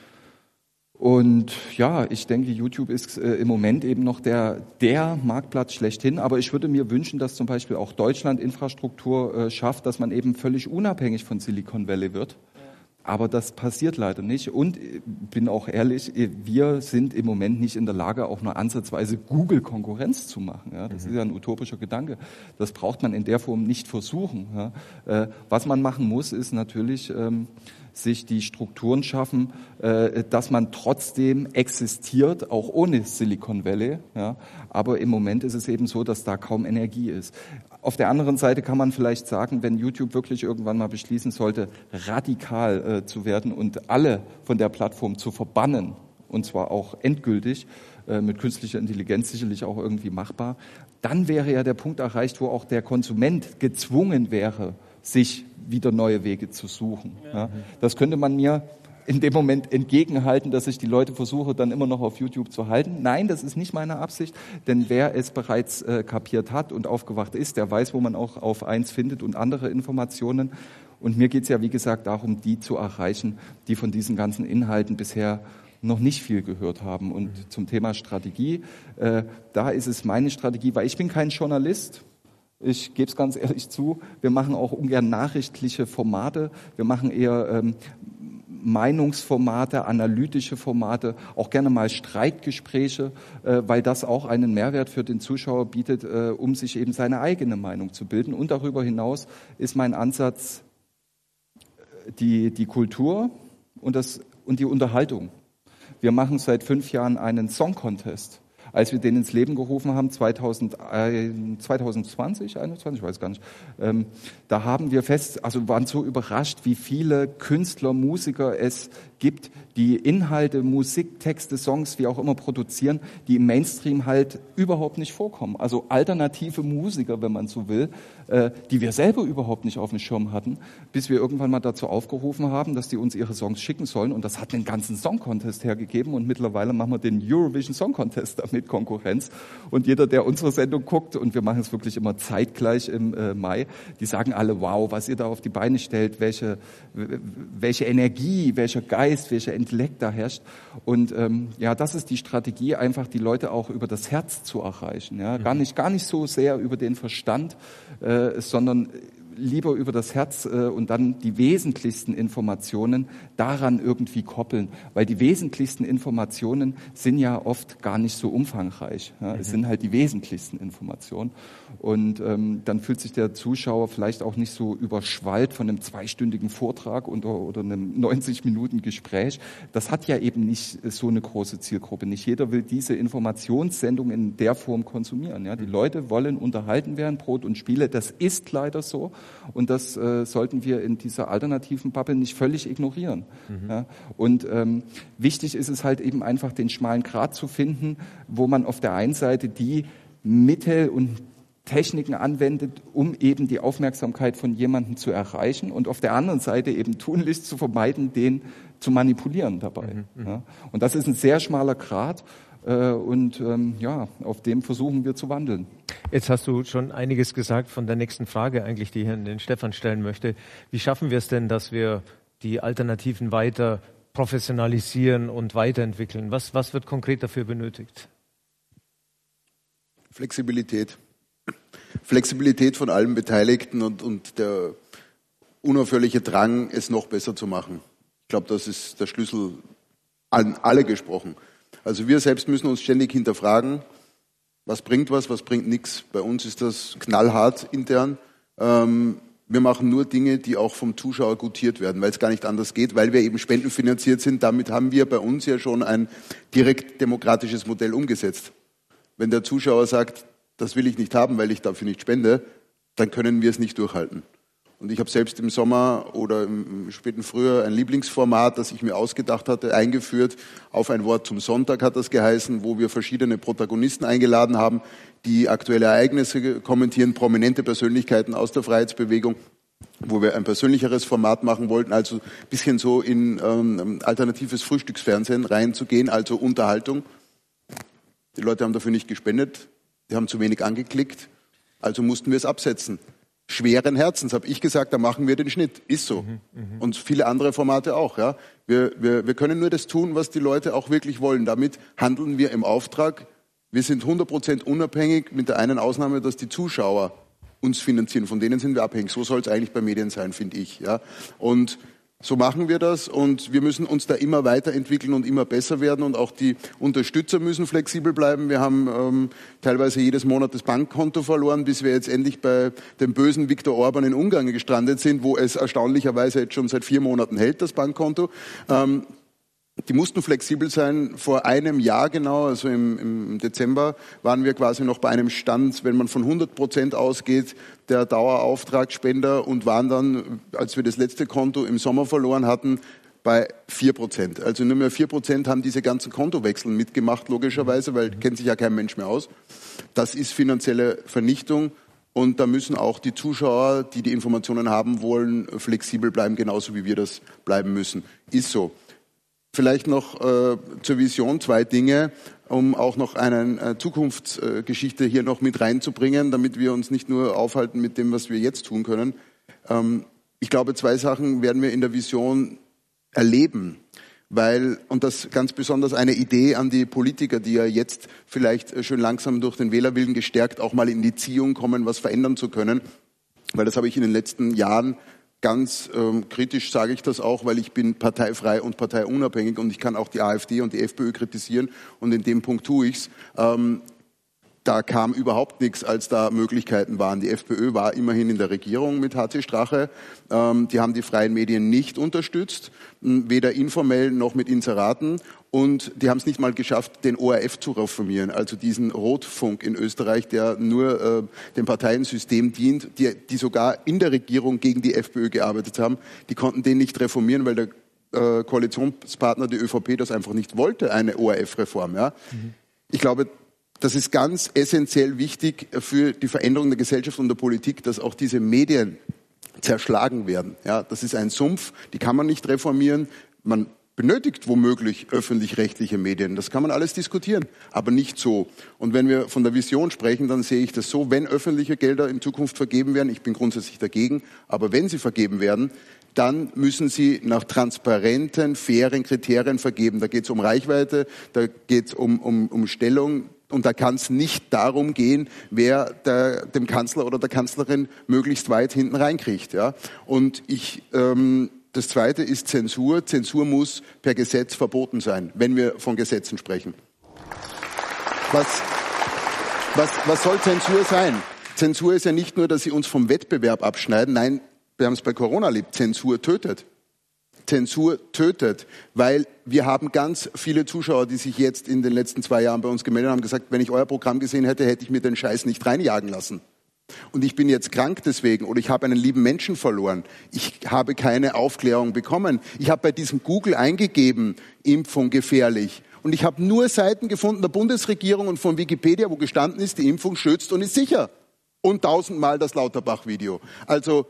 Und ja, ich denke, YouTube ist äh, im Moment eben noch der, der Marktplatz schlechthin. Aber ich würde mir wünschen, dass zum Beispiel auch Deutschland Infrastruktur äh, schafft, dass man eben völlig unabhängig von Silicon Valley wird. Ja. Aber das passiert leider nicht. Und äh, bin auch ehrlich, wir sind im Moment nicht in der Lage, auch nur ansatzweise Google Konkurrenz zu machen. Ja, das mhm. ist ja ein utopischer Gedanke. Das braucht man in der Form nicht versuchen. Ja. Äh, was man machen muss, ist natürlich ähm, sich die Strukturen schaffen, äh, dass man trotzdem existiert, auch ohne Silicon Valley. Ja. Aber im Moment ist es eben so, dass da kaum Energie ist. Auf der anderen Seite kann man vielleicht sagen, wenn YouTube wirklich irgendwann mal beschließen sollte, radikal äh, zu werden und alle von der Plattform zu verbannen, und zwar auch endgültig, äh, mit künstlicher Intelligenz sicherlich auch irgendwie machbar, dann wäre ja der Punkt erreicht, wo auch der Konsument gezwungen wäre, sich wieder neue Wege zu suchen. Ja. Das könnte man mir in dem Moment entgegenhalten, dass ich die Leute versuche, dann immer noch auf YouTube zu halten. Nein, das ist nicht meine Absicht, denn wer es bereits äh, kapiert hat und aufgewacht ist, der weiß, wo man auch auf eins findet und andere Informationen. Und mir geht es ja, wie gesagt, darum, die zu erreichen, die von diesen ganzen Inhalten bisher noch nicht viel gehört haben. Und mhm. zum Thema Strategie, äh, da ist es meine Strategie, weil ich bin kein Journalist. Ich gebe es ganz ehrlich zu, wir machen auch ungern nachrichtliche Formate. Wir machen eher ähm, Meinungsformate, analytische Formate, auch gerne mal Streitgespräche, äh, weil das auch einen Mehrwert für den Zuschauer bietet, äh, um sich eben seine eigene Meinung zu bilden. Und darüber hinaus ist mein Ansatz die, die Kultur und, das, und die Unterhaltung. Wir machen seit fünf Jahren einen Song Contest. Als wir den ins Leben gerufen haben, zweitausend, äh, zweitausendzwanzig, einundzwanzig, ich weiß gar nicht, ähm, da haben wir fest, also waren so überrascht, wie viele Künstler, Musiker es gibt, die Inhalte, Musik, Texte, Songs, wie auch immer produzieren, die im Mainstream halt überhaupt nicht vorkommen. Also alternative Musiker, wenn man so will, äh, die wir selber überhaupt nicht auf dem Schirm hatten, bis wir irgendwann mal dazu aufgerufen haben, dass die uns ihre Songs schicken sollen. Und das hat einen ganzen Song Contest hergegeben. Und mittlerweile machen wir den Eurovision Song Contest damit Konkurrenz. Und jeder, der unsere Sendung guckt, und wir machen es wirklich immer zeitgleich im äh, Mai, die sagen alle, wow, was ihr da auf die Beine stellt, welche, welche Energie, welcher Geist, welcher Intellekt da herrscht. Und ähm, ja, das ist die Strategie, einfach die Leute auch über das Herz zu erreichen. Ja? Gar nicht, gar nicht so sehr über den Verstand, äh, sondern lieber über das Herz äh, und dann die wesentlichsten Informationen daran irgendwie koppeln. Weil die wesentlichsten Informationen sind ja oft gar nicht so umfangreich. Ja? Mhm. Es sind halt die wesentlichsten Informationen. Und ähm, dann fühlt sich der Zuschauer vielleicht auch nicht so überschwallt von einem zweistündigen Vortrag oder, oder einem neunzig Minuten Gespräch. Das hat ja eben nicht so eine große Zielgruppe. Nicht jeder will diese Informationssendung in der Form konsumieren. Ja? Die Leute wollen unterhalten werden, Brot und Spiele. Das ist leider so. Und das äh, sollten wir in dieser alternativen Bubble nicht völlig ignorieren. Mhm. Ja? Und ähm, wichtig ist es halt eben einfach, den schmalen Grat zu finden, wo man auf der einen Seite die Mittel und Techniken anwendet, um eben die Aufmerksamkeit von jemandem zu erreichen und auf der anderen Seite eben tunlichst zu vermeiden, den zu manipulieren dabei. Mhm. Ja? Und das ist ein sehr schmaler Grat. Und ähm, ja, auf dem versuchen wir zu wandeln. Jetzt hast du schon einiges gesagt von der nächsten Frage eigentlich, die ich an den Stefan stellen möchte. Wie schaffen wir es denn, dass wir die Alternativen weiter professionalisieren und weiterentwickeln? Was, was wird konkret dafür benötigt? Flexibilität. Flexibilität von allen Beteiligten und, und der unaufhörliche Drang, es noch besser zu machen. Ich glaube, das ist der Schlüssel, an alle gesprochen. Also wir selbst müssen uns ständig hinterfragen, was bringt was, was bringt nichts. Bei uns ist das knallhart intern. Ähm, wir machen nur Dinge, die auch vom Zuschauer gutiert werden, weil es gar nicht anders geht, weil wir eben spendenfinanziert sind. Damit haben wir bei uns ja schon ein direkt demokratisches Modell umgesetzt. Wenn der Zuschauer sagt, das will ich nicht haben, weil ich dafür nicht spende, dann können wir es nicht durchhalten. Und ich habe selbst im Sommer oder im späten Frühjahr ein Lieblingsformat, das ich mir ausgedacht hatte, eingeführt. Auf ein Wort zum Sonntag hat das geheißen, wo wir verschiedene Protagonisten eingeladen haben, die aktuelle Ereignisse kommentieren, prominente Persönlichkeiten aus der Freiheitsbewegung, wo wir ein persönlicheres Format machen wollten, also ein bisschen so in ähm, alternatives Frühstücksfernsehen reinzugehen, also Unterhaltung. Die Leute haben dafür nicht gespendet, die haben zu wenig angeklickt, also mussten wir es absetzen. Schweren Herzens, habe ich gesagt, da machen wir den Schnitt. Ist so. Mhm, mh. Und viele andere Formate auch. Ja. Wir, wir, wir können nur das tun, was die Leute auch wirklich wollen. Damit handeln wir im Auftrag. Wir sind hundert Prozent unabhängig, mit der einen Ausnahme, dass die Zuschauer uns finanzieren. Von denen sind wir abhängig. So soll es eigentlich bei Medien sein, finde ich. Ja. Und so machen wir das und wir müssen uns da immer weiterentwickeln und immer besser werden und auch die Unterstützer müssen flexibel bleiben. Wir haben ähm, teilweise jedes Monat das Bankkonto verloren, bis wir jetzt endlich bei dem bösen Viktor Orban in Ungarn gestrandet sind, wo es erstaunlicherweise jetzt schon seit vier Monaten hält, das Bankkonto. Ähm, Die mussten flexibel sein. Vor einem Jahr genau, also im, im Dezember, waren wir quasi noch bei einem Stand, wenn man von hundert Prozent ausgeht, der Dauerauftragsspender und waren dann, als wir das letzte Konto im Sommer verloren hatten, bei vier Prozent. Also nur mehr vier Prozent haben diese ganzen Kontowechsel mitgemacht, logischerweise, weil kennt sich ja kein Mensch mehr aus. Das ist finanzielle Vernichtung. Und da müssen auch die Zuschauer, die die Informationen haben wollen, flexibel bleiben, genauso wie wir das bleiben müssen. Ist so. Vielleicht noch äh, zur Vision zwei Dinge, um auch noch eine äh, Zukunftsgeschichte äh, hier noch mit reinzubringen, damit wir uns nicht nur aufhalten mit dem, was wir jetzt tun können. Ähm, ich glaube, zwei Sachen werden wir in der Vision erleben. Weil, und das ganz besonders eine Idee an die Politiker, die ja jetzt vielleicht schön langsam durch den Wählerwillen gestärkt auch mal in die Ziehung kommen, was verändern zu können. Weil das habe ich in den letzten Jahren ganz ähm, kritisch, sage ich das auch, weil ich bin parteifrei und parteiunabhängig und ich kann auch die AfD und die FPÖ kritisieren und in dem Punkt tue ich's. Ähm, Da kam überhaupt nichts, als da Möglichkeiten waren. Die FPÖ war immerhin in der Regierung mit H C Strache. Ähm, die haben die freien Medien nicht unterstützt, weder informell noch mit Inseraten. Und die haben es nicht mal geschafft, den O R F zu reformieren, also diesen Rotfunk in Österreich, der nur äh, dem Parteiensystem dient, die, die sogar in der Regierung gegen die FPÖ gearbeitet haben. Die konnten den nicht reformieren, weil der äh, Koalitionspartner, die ÖVP, das einfach nicht wollte, eine O R F-Reform. Ja? Mhm. Ich glaube, das ist ganz essentiell wichtig für die Veränderung der Gesellschaft und der Politik, dass auch diese Medien zerschlagen werden. Ja, das ist ein Sumpf, die kann man nicht reformieren. Man benötigt womöglich öffentlich-rechtliche Medien. Das kann man alles diskutieren, aber nicht so. Und wenn wir von der Vision sprechen, dann sehe ich das so, wenn öffentliche Gelder in Zukunft vergeben werden, ich bin grundsätzlich dagegen, aber wenn sie vergeben werden, dann müssen sie nach transparenten, fairen Kriterien vergeben. Da geht es um Reichweite, da geht es um, um, um Stellung. Und da kann es nicht darum gehen, wer der, dem Kanzler oder der Kanzlerin möglichst weit hinten reinkriegt. Ja? Und ich, ähm, das Zweite ist Zensur. Zensur muss per Gesetz verboten sein, wenn wir von Gesetzen sprechen. Was, was, was soll Zensur sein? Zensur ist ja nicht nur, dass sie uns vom Wettbewerb abschneiden. Nein, wir haben es bei Corona erlebt. Zensur tötet. Zensur tötet, weil wir haben ganz viele Zuschauer, die sich jetzt in den letzten zwei Jahren bei uns gemeldet haben, gesagt, wenn ich euer Programm gesehen hätte, hätte ich mir den Scheiß nicht reinjagen lassen. Und ich bin jetzt krank deswegen oder ich habe einen lieben Menschen verloren. Ich habe keine Aufklärung bekommen. Ich habe bei diesem Google eingegeben, Impfung gefährlich. Und ich habe nur Seiten gefunden der Bundesregierung und von Wikipedia, wo gestanden ist, die Impfung schützt und ist sicher. Und tausendmal das Lauterbach-Video. Also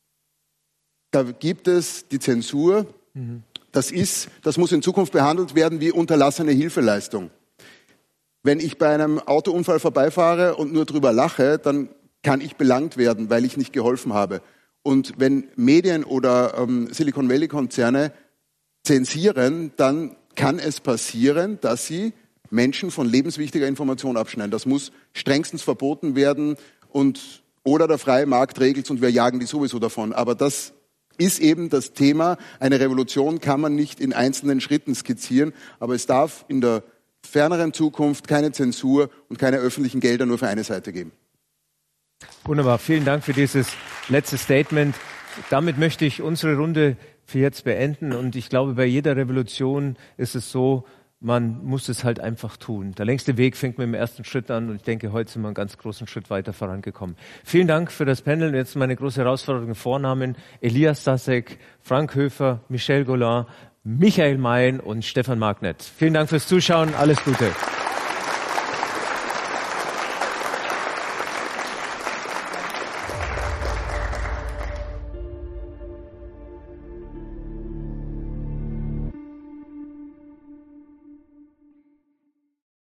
da gibt es die Zensur. Das ist, das muss in Zukunft behandelt werden wie unterlassene Hilfeleistung. Wenn ich bei einem Autounfall vorbeifahre und nur drüber lache, dann kann ich belangt werden, weil ich nicht geholfen habe. Und wenn Medien oder ähm, Silicon Valley Konzerne zensieren, dann kann es passieren, dass sie Menschen von lebenswichtiger Information abschneiden. Das muss strengstens verboten werden und oder der freie Markt regelt und wir jagen die sowieso davon. Aber das ist eben das Thema. Eine Revolution kann man nicht in einzelnen Schritten skizzieren, aber es darf in der ferneren Zukunft keine Zensur und keine öffentlichen Gelder nur für eine Seite geben. Wunderbar, vielen Dank für dieses letzte Statement. Damit möchte ich unsere Runde für jetzt beenden und ich glaube, bei jeder Revolution ist es so, man muss es halt einfach tun. Der längste Weg fängt mit dem ersten Schritt an und ich denke, heute sind wir einen ganz großen Schritt weiter vorangekommen. Vielen Dank für das Panel. Jetzt meine große Herausforderung: Vornamen Elias Stasek, Frank Höfer, Michel Goulart, Michael Mayen und Stefan Magnet. Vielen Dank fürs Zuschauen. Alles Gute.